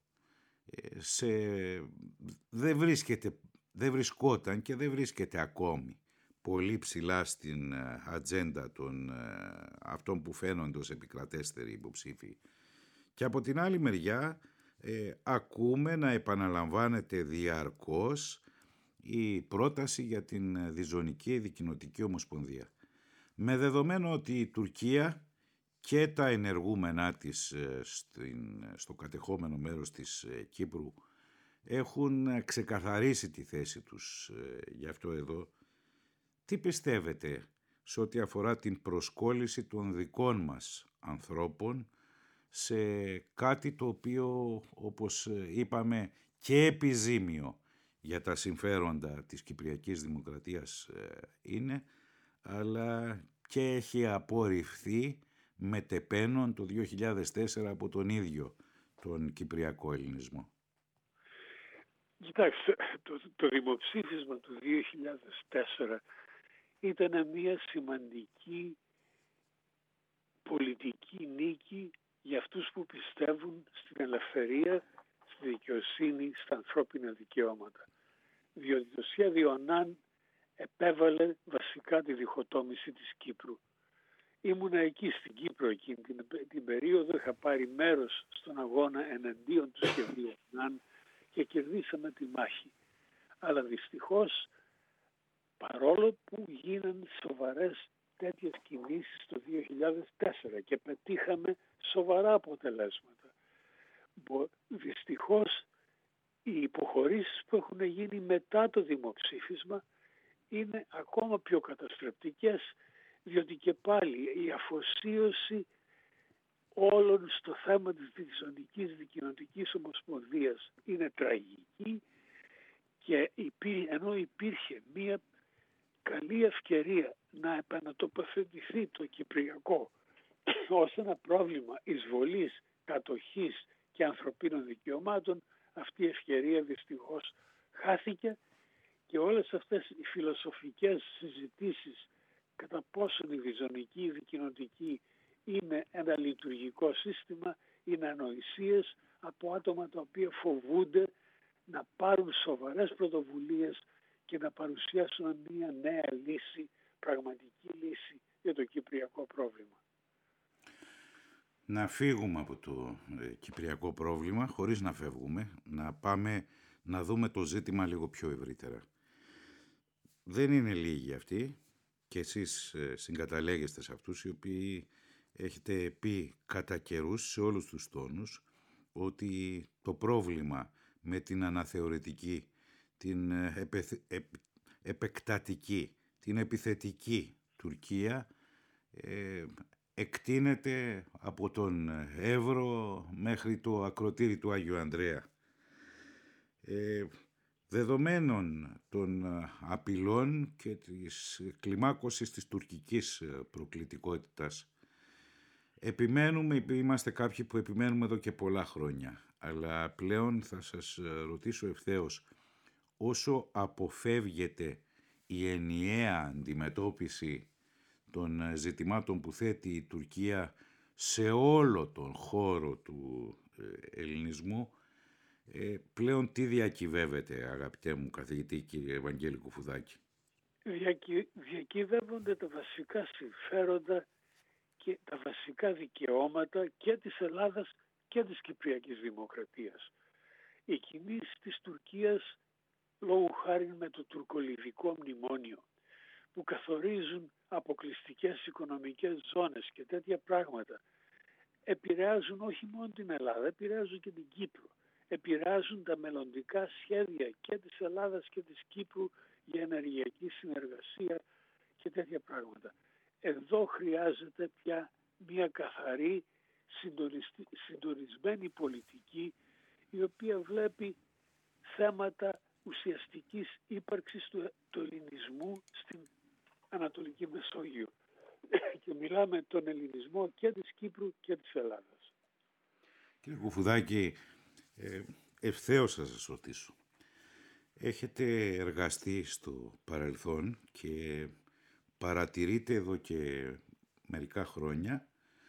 δεν βρισκόταν και δεν βρίσκεται ακόμη πολύ ψηλά στην ατζέντα των αυτών που φαίνονται ως επικρατέστεροι υποψήφοι. Και από την άλλη μεριά ακούμε να επαναλαμβάνεται διαρκώς η πρόταση για την διζωνική δικοινοτική ομοσπονδία. Με δεδομένο ότι η Τουρκία και τα ενεργούμενά της στο κατεχόμενο μέρος της Κύπρου έχουν ξεκαθαρίσει τη θέση τους γι' αυτό εδώ, τι πιστεύετε σε ό,τι αφορά την προσκόλληση των δικών μας ανθρώπων σε κάτι το οποίο, όπως είπαμε, και επιζήμιο για τα συμφέροντα της Κυπριακής Δημοκρατίας είναι, αλλά και έχει απορριφθεί μετεπένων το 2004 από τον ίδιο τον Κυπριακό Ελληνισμό?
Κοιτάξτε, το δημοψήφισμα του 2004 ήταν μια σημαντική πολιτική νίκη για αυτούς που πιστεύουν στην ελευθερία, στη δικαιοσύνη, στα ανθρώπινα δικαιώματα. Διότι το σχέδιο Ανάν επέβαλε βασικά τη διχοτόμηση της Κύπρου. Ήμουνα εκεί στην Κύπρο εκείνη την περίοδο, είχα πάρει μέρος στον αγώνα εναντίον του σχεδίου Ανάν και κερδίσαμε τη μάχη. Αλλά δυστυχώς, παρόλο που γίναν σοβαρές τέτοιες κινήσεις το 2004 και πετύχαμε σοβαρά αποτελέσματα, δυστυχώς οι υποχωρήσεις που έχουν γίνει μετά το δημοψήφισμα είναι ακόμα πιο καταστρεπτικές, διότι και πάλι η αφοσίωση όλων στο θέμα της Διζωνικής Δικοινοτικής Ομοσπονδίας είναι τραγική και ενώ υπήρχε μία καλή ευκαιρία να επανατοποθετηθεί το Κυπριακό ως ένα πρόβλημα εισβολής, κατοχής και ανθρωπίνων δικαιωμάτων, αυτή η ευκαιρία δυστυχώς χάθηκε και όλες αυτές οι φιλοσοφικές συζητήσεις κατά πόσον η διζωνική δικοινοτική είναι ένα λειτουργικό σύστημα, είναι ανοησίες από άτομα τα οποία φοβούνται να πάρουν σοβαρές πρωτοβουλίες και να παρουσιάσουν μια νέα λύση, πραγματική λύση για το κυπριακό πρόβλημα.
Να φύγουμε από το κυπριακό πρόβλημα, χωρίς να φεύγουμε, να πάμε να δούμε το ζήτημα λίγο πιο ευρύτερα. Δεν είναι λίγοι αυτοί και εσείς συγκαταλέγεστε σε αυτούς οι οποίοι έχετε πει κατά καιρούς σε όλους τους τόνους ότι το πρόβλημα με την αναθεωρητική, την επεκτατική, την επιθετική Τουρκία εκτείνεται από τον Εύρο μέχρι το ακροτήρι του Άγιου Ανδρέα. Δεδομένων των απειλών και της κλιμάκωσης της τουρκικής προκλητικότητας, είμαστε κάποιοι που επιμένουμε εδώ και πολλά χρόνια, αλλά πλέον θα σας ρωτήσω ευθέως, όσο αποφεύγεται η ενιαία αντιμετώπιση των ζητημάτων που θέτει η Τουρκία σε όλο τον χώρο του ελληνισμού, πλέον τι διακυβεύεται, αγαπητέ μου καθηγητή κύριε Ευαγγέλη Κουφουδάκη?
Διακυβεύονται τα βασικά συμφέροντα και τα βασικά δικαιώματα και της Ελλάδας και της Κυπριακής Δημοκρατίας. Οι κινήσεις της Τουρκίας, λόγω χάρη με το τουρκολιβικό μνημόνιο, που καθορίζουν αποκλειστικές οικονομικές ζώνες και τέτοια πράγματα, επηρεάζουν όχι μόνο την Ελλάδα, επηρεάζουν και την Κύπρο. Επηρεάζουν τα μελλοντικά σχέδια και της Ελλάδας και της Κύπρου για ενεργειακή συνεργασία και τέτοια πράγματα. Εδώ χρειάζεται πια μια καθαρή συντονισμένη πολιτική, η οποία βλέπει θέματα ουσιαστικής ύπαρξης του ελληνισμού στην Ανατολική Μεσόγειο. Και μιλάμε τον ελληνισμό και της Κύπρου και της Ελλάδας.
Κύριε Κουφουδάκη, ευθέως θα σας ρωτήσω. Έχετε εργαστεί στο παρελθόν και παρατηρείτε εδώ και μερικά χρόνια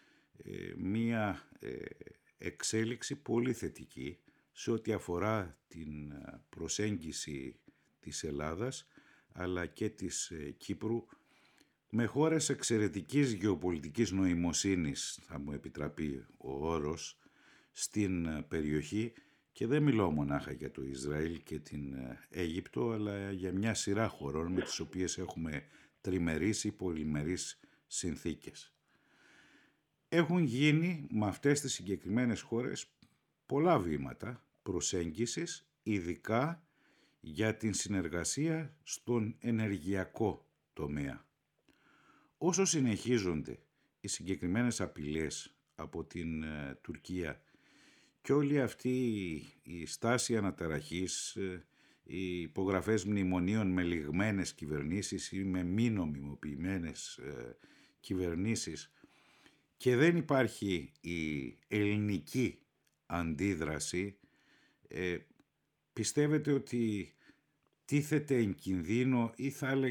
μία εξέλιξη πολύ θετική σε ό,τι αφορά την προσέγγιση της Ελλάδας αλλά και της Κύπρου με χώρες εξαιρετικής γεωπολιτικής νοημοσύνης, θα μου επιτραπεί ο όρος, στην περιοχή, και δεν μιλώ μονάχα για το Ισραήλ και την Αίγυπτο, αλλά για μια σειρά χωρών με τις οποίες έχουμε τριμερείς ή πολυμερείς συνθήκες. Έχουν γίνει με αυτές τις συγκεκριμένες χώρες πολλά βήματα προσέγγισης, ειδικά για την συνεργασία στον ενεργειακό τομέα. Όσο συνεχίζονται οι συγκεκριμένες απειλές από την Τουρκία και όλη αυτή η στάση αναταραχής, οι υπογραφές μνημονίων με λιγμένες κυβερνήσεις ή με μη νομιμοποιημένες κυβερνήσεις, και δεν υπάρχει η ελληνική αντίδραση, πιστεύετε ότι τίθεται εν κινδύνο ή θα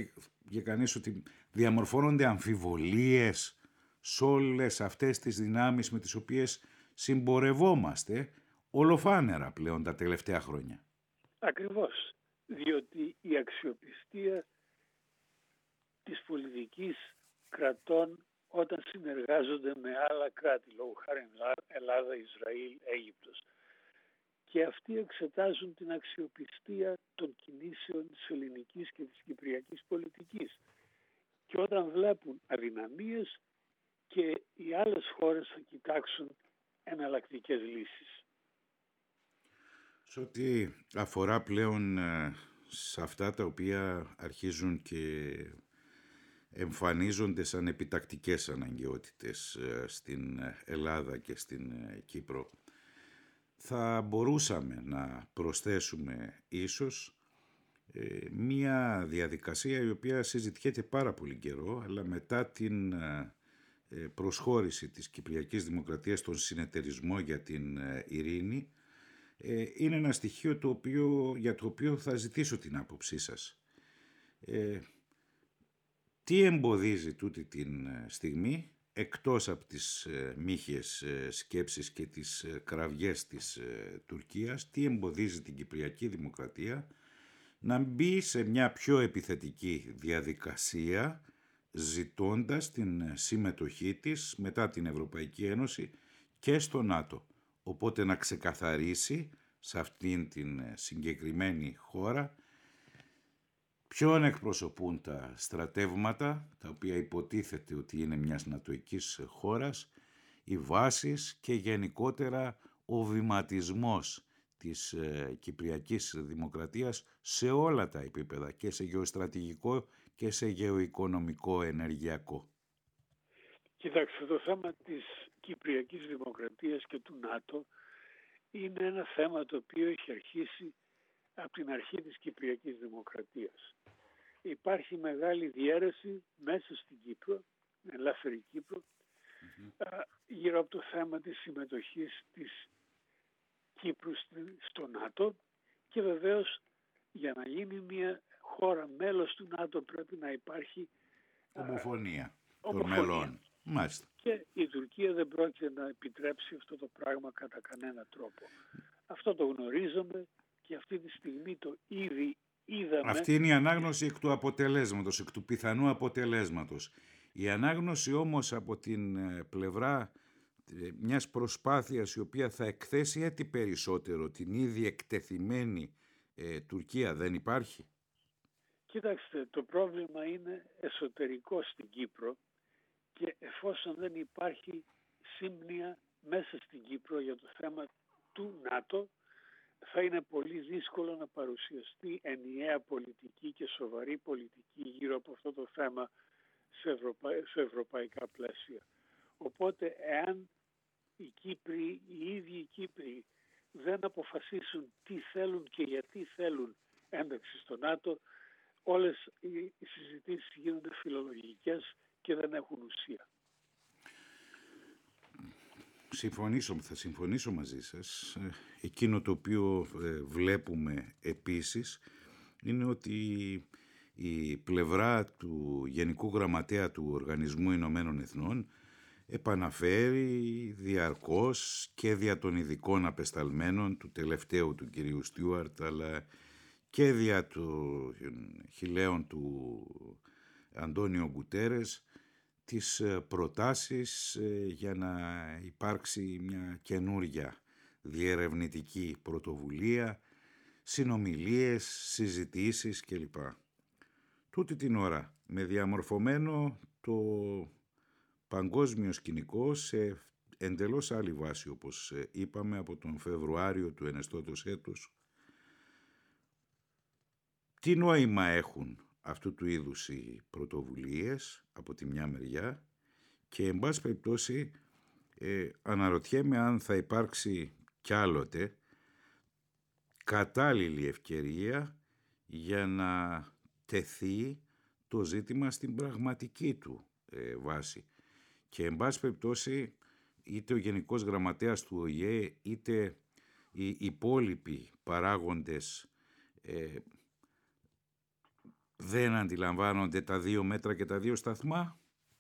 για κανείς ότι διαμορφώνονται αμφιβολίες σε όλες αυτές τις δυνάμεις με τις οποίες συμπορευόμαστε ολοφάνερα πλέον τα τελευταία χρόνια?
Ακριβώς, διότι η αξιοπιστία της πολιτικής κρατών όταν συνεργάζονται με άλλα κράτη, λόγω χάρη Ελλάδα, Ισραήλ, Αίγυπτος, και αυτοί εξετάζουν την αξιοπιστία των κινήσεων της ελληνικής και της κυπριακής πολιτικής. Και όταν βλέπουν αδυναμίες, και οι άλλες χώρες θα κοιτάξουν εναλλακτικές λύσεις.
Σε ό,τι αφορά πλέον σε αυτά τα οποία αρχίζουν και εμφανίζονται σαν επιτακτικές αναγκαιότητες στην Ελλάδα και στην Κύπρο, θα μπορούσαμε να προσθέσουμε ίσως μία διαδικασία η οποία συζητιέται πάρα πολύ καιρό, αλλά μετά την προσχώρηση της Κυπριακής Δημοκρατίας στον συνεταιρισμό για την ειρήνη, είναι ένα στοιχείο για το οποίο θα ζητήσω την άποψή σας. Τι εμποδίζει τούτη την στιγμή, εκτός από τις μύχιες σκέψεις και τις κραυγές της Τουρκίας, τι εμποδίζει την Κυπριακή Δημοκρατία να μπει σε μια πιο επιθετική διαδικασία, ζητώντας την συμμετοχή της μετά την Ευρωπαϊκή Ένωση και στο ΝΑΤΟ. Οπότε να ξεκαθαρίσει σε αυτήν την συγκεκριμένη χώρα ποιον εκπροσωπούν τα στρατεύματα, τα οποία υποτίθεται ότι είναι μιας νατοικής χώρας, οι βάσεις και γενικότερα ο βηματισμός της Κυπριακής Δημοκρατίας σε όλα τα επίπεδα, και σε γεωστρατηγικό και σε γεωοικονομικό, ενεργειακό.
Κοιτάξτε, το θέμα της Κυπριακής Δημοκρατίας και του ΝΑΤΟ είναι ένα θέμα το οποίο έχει αρχίσει από την αρχή της Κυπριακής Δημοκρατίας. Υπάρχει μεγάλη διαίρεση μέσα στην Κύπρο, ελεύθερη Κύπρο, γύρω από το θέμα της συμμετοχής της Κύπρου στο ΝΑΤΟ, και βεβαίως για να γίνει μια χώρα μέλος του ΝΑΤΟ πρέπει να υπάρχει
ομοφωνία των μελών. Μάλιστα.
Και η Τουρκία δεν πρόκειται να επιτρέψει αυτό το πράγμα κατά κανένα τρόπο. Αυτό το γνωρίζουμε και αυτή τη στιγμή το ήδη είδαμε.
Αυτή είναι η ανάγνωση εκ του αποτελέσματος, εκ του πιθανού αποτελέσματος. Η ανάγνωση όμως από την πλευρά μιας προσπάθειας η οποία θα εκθέσει έτσι περισσότερο την ήδη εκτεθειμένη Τουρκία δεν υπάρχει.
Κοιτάξτε, το πρόβλημα είναι εσωτερικό στην Κύπρο, και εφόσον δεν υπάρχει σύμπνοια μέσα στην Κύπρο για το θέμα του ΝΑΤΟ, θα είναι πολύ δύσκολο να παρουσιαστεί ενιαία πολιτική και σοβαρή πολιτική γύρω από αυτό το θέμα σε ευρωπαϊκά πλαίσια. Οπότε, εάν οι ίδιοι οι Κύπροι δεν αποφασίσουν τι θέλουν και γιατί θέλουν ένταξη στο ΝΑΤΟ, όλες οι συζητήσεις γίνονται φιλολογικές και δεν έχουν ουσία.
Θα συμφωνήσω μαζί σας. Εκείνο το οποίο βλέπουμε επίσης είναι ότι η πλευρά του Γενικού Γραμματέα του Οργανισμού Ηνωμένων Εθνών επαναφέρει διαρκώς και δια των ειδικών απεσταλμένων του τελευταίου του κυρίου Στιούαρτ, αλλά και δια του χιλέων του Αντώνιο Γκουτέρες, τις προτάσεις για να υπάρξει μια καινούρια διερευνητική πρωτοβουλία, συνομιλίες, συζητήσεις κλπ. Τούτη την ώρα με διαμορφωμένο το παγκόσμιο σκηνικό σε εντελώς άλλη βάση, όπως είπαμε, από τον Φεβρουάριο του ενεστώτος έτους. Τι νόημα έχουν αυτού του είδους οι πρωτοβουλίες από τη μια μεριά, και εν πάση περιπτώσει αναρωτιέμαι αν θα υπάρξει κι άλλοτε κατάλληλη ευκαιρία για να τεθεί το ζήτημα στην πραγματική του βάση. Και εν πάση περιπτώσει είτε ο Γενικός Γραμματέας του ΟΗΕ είτε οι υπόλοιποι παράγοντες δεν αντιλαμβάνονται τα 2 μέτρα και τα 2 σταθμά?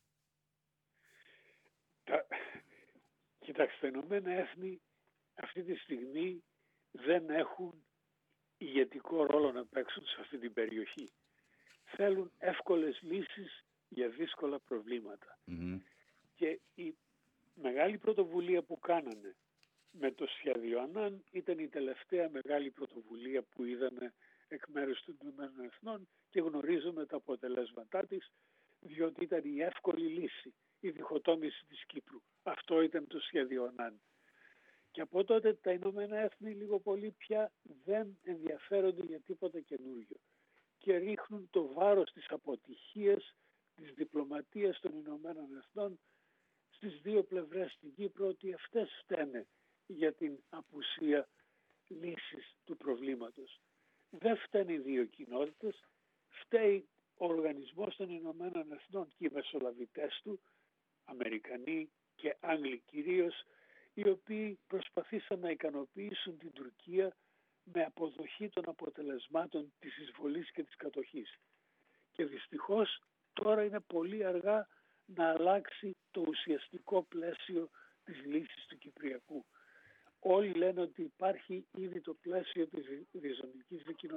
Κοιτάξτε, τα Ηνωμένα Έθνη αυτή τη στιγμή δεν έχουν ηγετικό ρόλο να παίξουν σε αυτή την περιοχή. Θέλουν εύκολες λύσεις για δύσκολα προβλήματα. Και η μεγάλη πρωτοβουλία που κάνανε με το σχέδιο Ανάν ήταν η τελευταία μεγάλη πρωτοβουλία που είδαμε εκ μέρους των Ηνωμένων Εθνών και γνωρίζουμε τα αποτελέσματά της, διότι ήταν η εύκολη λύση, η διχοτόμηση της Κύπρου. Αυτό ήταν το σχέδιο Ανάν. Και από τότε τα Ηνωμένα Έθνη λίγο πολύ πια δεν ενδιαφέρονται για τίποτα καινούριο και ρίχνουν το βάρος της αποτυχίας της διπλωματίας των Ηνωμένων Εθνών στις δύο πλευρές στην Κύπρο, ότι αυτές φταίνε για την απουσία λύσης του προβλήματος. Δεν φταίνε οι δύο κοινότητες, φταίει ο Οργανισμός των Ηνωμένων Εθνών και οι μεσολαβητές του, Αμερικανοί και Άγγλοι κυρίως, οι οποίοι προσπαθήσαν να ικανοποιήσουν την Τουρκία με αποδοχή των αποτελεσμάτων της εισβολής και της κατοχής. Και δυστυχώς τώρα είναι πολύ αργά να αλλάξει το ουσιαστικό πλαίσιο της λύσης του Κυπριακού. Όλοι λένε ότι υπάρχει ήδη το πλαίσιο της διαζωνικής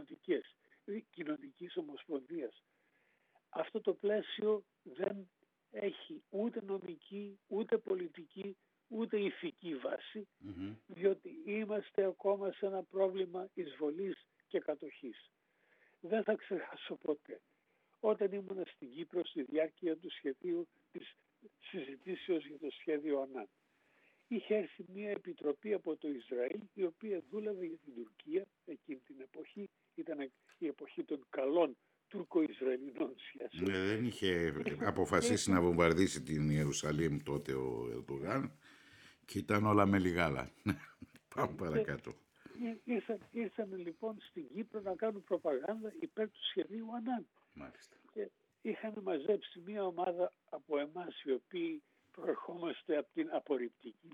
κοινωνικής ομοσπονδίας. Αυτό το πλαίσιο δεν έχει ούτε νομική, ούτε πολιτική, ούτε ηθική βάση, διότι είμαστε ακόμα σε ένα πρόβλημα εισβολής και κατοχής. Δεν θα ξεχάσω ποτέ. Όταν ήμουν στην Κύπρο στη διάρκεια του σχεδίου της συζητήσεως για το σχέδιο Ανάν, είχε έρθει μια επιτροπή από το Ισραήλ η οποία δούλευε για την Τουρκία εκείνη την εποχή. Ήταν η εποχή των καλών τουρκο-Ισραηλινών σχέσεων.
Δεν είχε αποφασίσει να βομβαρδίσει την Ιερουσαλήμ τότε ο Ερντογάν και ήταν όλα με λιγάλα. Πάμε παρακάτω.
Ήρθαν λοιπόν στην Κύπρο να κάνουν προπαγάνδα υπέρ του σχεδίου Ανάν.
Μάλιστα.
Και είχαν μαζέψει μια ομάδα από εμάς οι οποίοι προερχόμαστε από την απορριπτική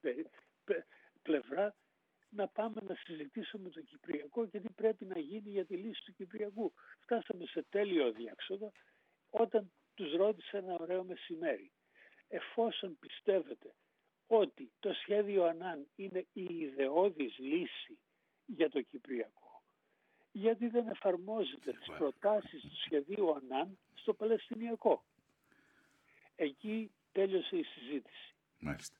πλευρά να πάμε να συζητήσουμε το Κυπριακό και τι πρέπει να γίνει για τη λύση του Κυπριακού. Φτάσαμε σε τέλειο διάξοδο όταν τους ρώτησα ένα ωραίο μεσημέρι. Εφόσον πιστεύετε ότι το σχέδιο Ανάν είναι η ιδεώδης λύση για το Κυπριακό, γιατί δεν εφαρμόζεται τις προτάσεις του σχεδίου Ανάν στο Παλαιστινιακό? Εκεί τέλειωσε η συζήτηση.
Μάλιστα.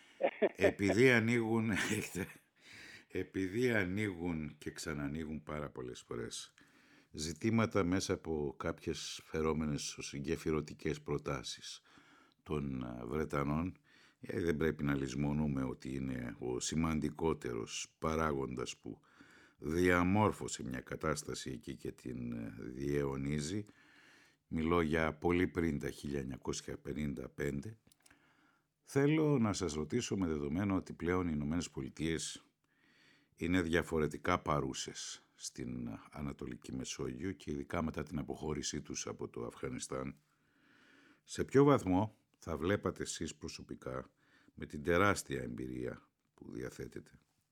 Επειδή ανοίγουν και ξανανοίγουν πάρα πολλές φορές ζητήματα μέσα από κάποιες φερόμενες συγκεφυρωτικές προτάσεις των Βρετανών, δεν πρέπει να λησμονούμε ότι είναι ο σημαντικότερος παράγοντας που διαμόρφωσε μια κατάσταση εκεί και την διαιωνίζει. Μιλώ για πολύ πριν τα 1955. Θέλω να σας ρωτήσω, με δεδομένο ότι πλέον οι Ηνωμένες Πολιτείες είναι διαφορετικά παρούσες στην Ανατολική Μεσόγειο και ειδικά μετά την αποχώρησή τους από το Αφγανιστάν, σε ποιο βαθμό θα βλέπατε εσείς προσωπικά, με την τεράστια εμπειρία που διαθέτετε,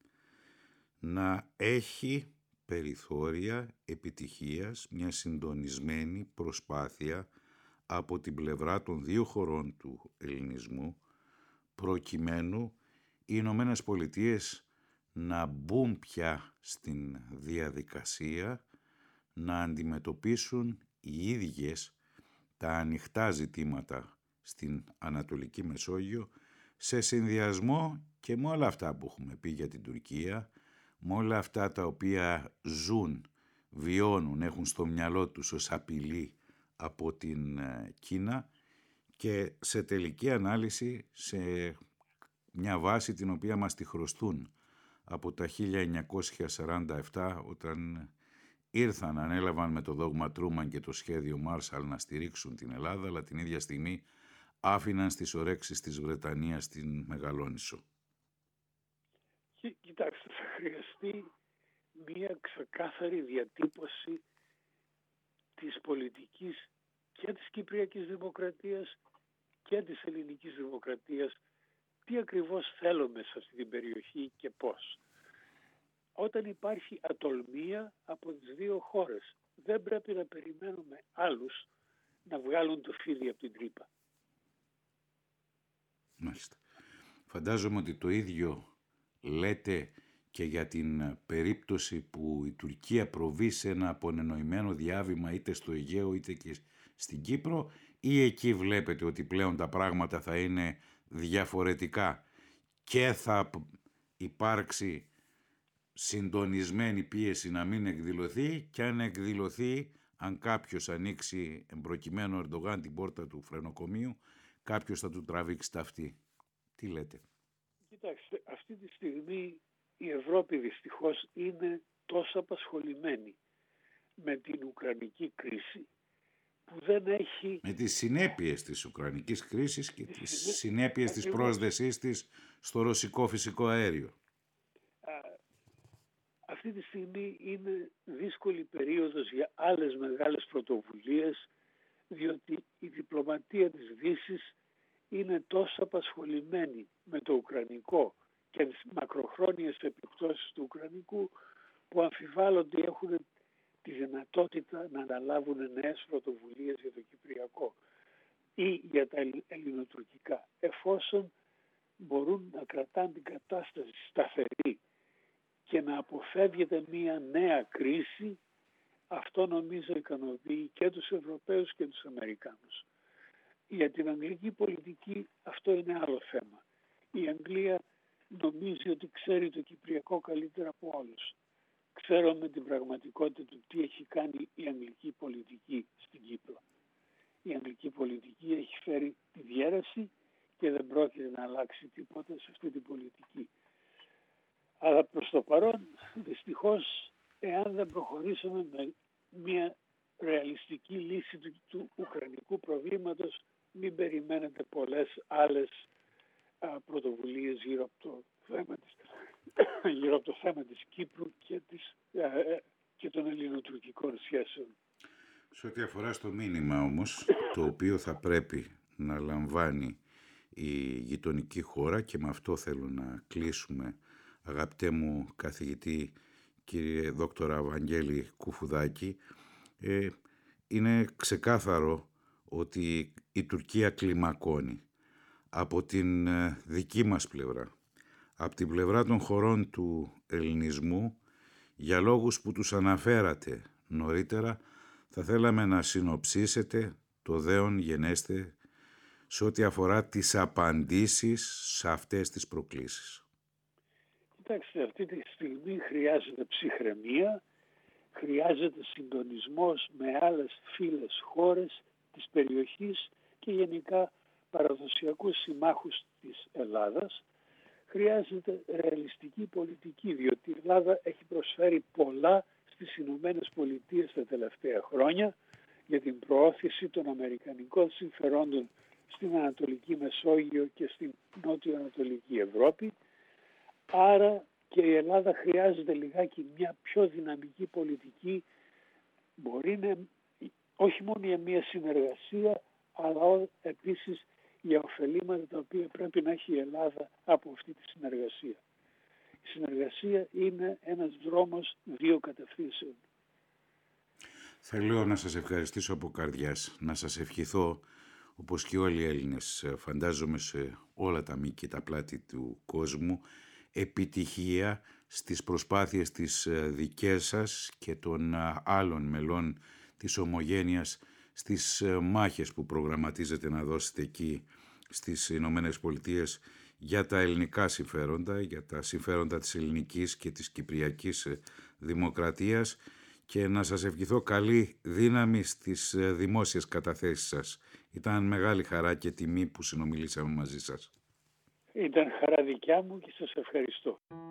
να έχει περιθώρια επιτυχίας μια συντονισμένη προσπάθεια από την πλευρά των δύο χωρών του ελληνισμού, προκειμένου οι Ηνωμένες Πολιτείες να μπουν πια στην διαδικασία να αντιμετωπίσουν οι ίδιες τα ανοιχτά ζητήματα στην Ανατολική Μεσόγειο, σε συνδυασμό και με όλα αυτά που έχουμε πει για την Τουρκία, με όλα αυτά τα οποία ζουν, βιώνουν, έχουν στο μυαλό τους ως απειλή από την Κίνα και σε τελική ανάλυση σε μια βάση την οποία μας τη χρωστούν από τα 1947, όταν ήρθαν, ανέλαβαν με το δόγμα Τρούμαν και το σχέδιο Μάρσαλ να στηρίξουν την Ελλάδα, αλλά την ίδια στιγμή άφηναν στις ορέξεις της Βρετανίας την Μεγαλόνισσο.
Κοιτάξτε, θα χρειαστεί μια ξεκάθαρη διατύπωση της πολιτικής και της Κυπριακής Δημοκρατίας και της Ελληνικής Δημοκρατίας, τι ακριβώς θέλουμε σε αυτή την περιοχή και πώς. όταν υπάρχει ατολμία από τις δύο χώρες. Δεν πρέπει να περιμένουμε άλλους να βγάλουν το φίδι από την τρύπα.
Μάλιστα. Φαντάζομαι ότι το ίδιο λέτε και για την περίπτωση που η Τουρκία προβεί σε ένα απονενοημένο διάβημα είτε στο Αιγαίο είτε και στην Κύπρο, ή εκεί βλέπετε ότι πλέον τα πράγματα θα είναι διαφορετικά και θα υπάρξει συντονισμένη πίεση να μην εκδηλωθεί, και αν εκδηλωθεί, αν κάποιος ανοίξει εμπροκειμένο Ερντογάν την πόρτα του φρενοκομείου, κάποιος θα του τραβήξει τα αυτή. Τι λέτε?
Κοιτάξτε, αυτή τη στιγμή η Ευρώπη δυστυχώς είναι τόσο απασχολημένη με την Ουκρανική κρίση που δεν έχει...
Με τις συνέπειες της Ουκρανικής κρίσης και τις συνέπειες της πρόσδεσής της στο ρωσικό φυσικό αέριο.
Αυτή τη στιγμή είναι δύσκολη περίοδος για άλλες μεγάλες πρωτοβουλίες, διότι η διπλωματία της Δύσης είναι τόσο απασχολημένη με το Ουκρανικό και τις μακροχρόνιες επιπτώσεις του Ουκρανικού, που αμφιβάλλονται έχουν τη δυνατότητα να αναλάβουν νέες πρωτοβουλίες για το Κυπριακό ή για τα ελληνοτουρκικά, εφόσον μπορούν να κρατάνε την κατάσταση σταθερή και να αποφεύγεται μία νέα κρίση. Αυτό νομίζω ικανοποιεί και τους Ευρωπαίους και τους Αμερικάνους. Για την αγγλική πολιτική αυτό είναι άλλο θέμα. Η Αγγλία νομίζει ότι ξέρει το Κυπριακό καλύτερα από όλους. Ξέρουμε την πραγματικότητα του τι έχει κάνει η αγγλική πολιτική στην Κύπρο. Η αγγλική πολιτική έχει φέρει τη διέρεση και δεν πρόκειται να αλλάξει τίποτα σε αυτή την πολιτική. Αλλά προς το παρόν, δυστυχώς, εάν δεν προχωρήσουμε με μια ρεαλιστική λύση του ουκρανικού προβλήματος, μην περιμένετε πολλές άλλες πρωτοβουλίες γύρω από το θέμα της Κύπρου και των ελληνοτουρκικών σχέσεων.
Σε ό,τι αφορά στο μήνυμα όμως, το οποίο θα πρέπει να λαμβάνει η γειτονική χώρα, και με αυτό θέλω να κλείσουμε, αγαπητέ μου καθηγητή κύριε δόκτωρα Βαγγέλη Κουφουδάκη, είναι ξεκάθαρο ότι η Τουρκία κλιμακώνει. Από την δική μας πλευρά, από την πλευρά των χωρών του ελληνισμού, για λόγους που τους αναφέρατε νωρίτερα, θα θέλαμε να συνοψίσετε το δέον γενέστε σε ό,τι αφορά τις απαντήσεις σε αυτές τις προκλήσεις.
Κοιτάξτε, αυτή τη στιγμή χρειάζεται ψυχραιμία, χρειάζεται συντονισμός με άλλες φίλες χώρες της περιοχής και γενικά παραδοσιακούς συμμάχους της Ελλάδας. Χρειάζεται ρεαλιστική πολιτική, διότι η Ελλάδα έχει προσφέρει πολλά στις Ηνωμένες Πολιτείες τα τελευταία χρόνια για την προώθηση των αμερικανικών συμφερόντων στην Ανατολική Μεσόγειο και στην Νότιο-Ανατολική Ευρώπη. Άρα και η Ελλάδα χρειάζεται λιγάκι μια πιο δυναμική πολιτική, μπορεί να όχι μόνο για μια συνεργασία, αλλά επίσης για ωφελήματα τα οποία πρέπει να έχει η Ελλάδα από αυτή τη συνεργασία. Η συνεργασία είναι ένας δρόμος δύο κατευθύνσεων.
Θέλω να σας ευχαριστήσω από καρδιάς, να σας ευχηθώ, όπως και όλοι οι Έλληνες, φαντάζομαι σε όλα τα μήκη τα πλάτη του κόσμου, επιτυχία στις προσπάθειες της δικές σας και των άλλων μελών της Ομογένειας στις μάχες που προγραμματίζετε να δώσετε εκεί στις Ηνωμένες Πολιτείες για τα ελληνικά συμφέροντα, για τα συμφέροντα της ελληνικής και της κυπριακής δημοκρατίας, και να σας ευχηθώ καλή δύναμη στις δημόσιες καταθέσεις σας. Ήταν μεγάλη χαρά και τιμή που συνομιλήσαμε μαζί σας.
Ήταν χαρά δικιά μου και σας ευχαριστώ.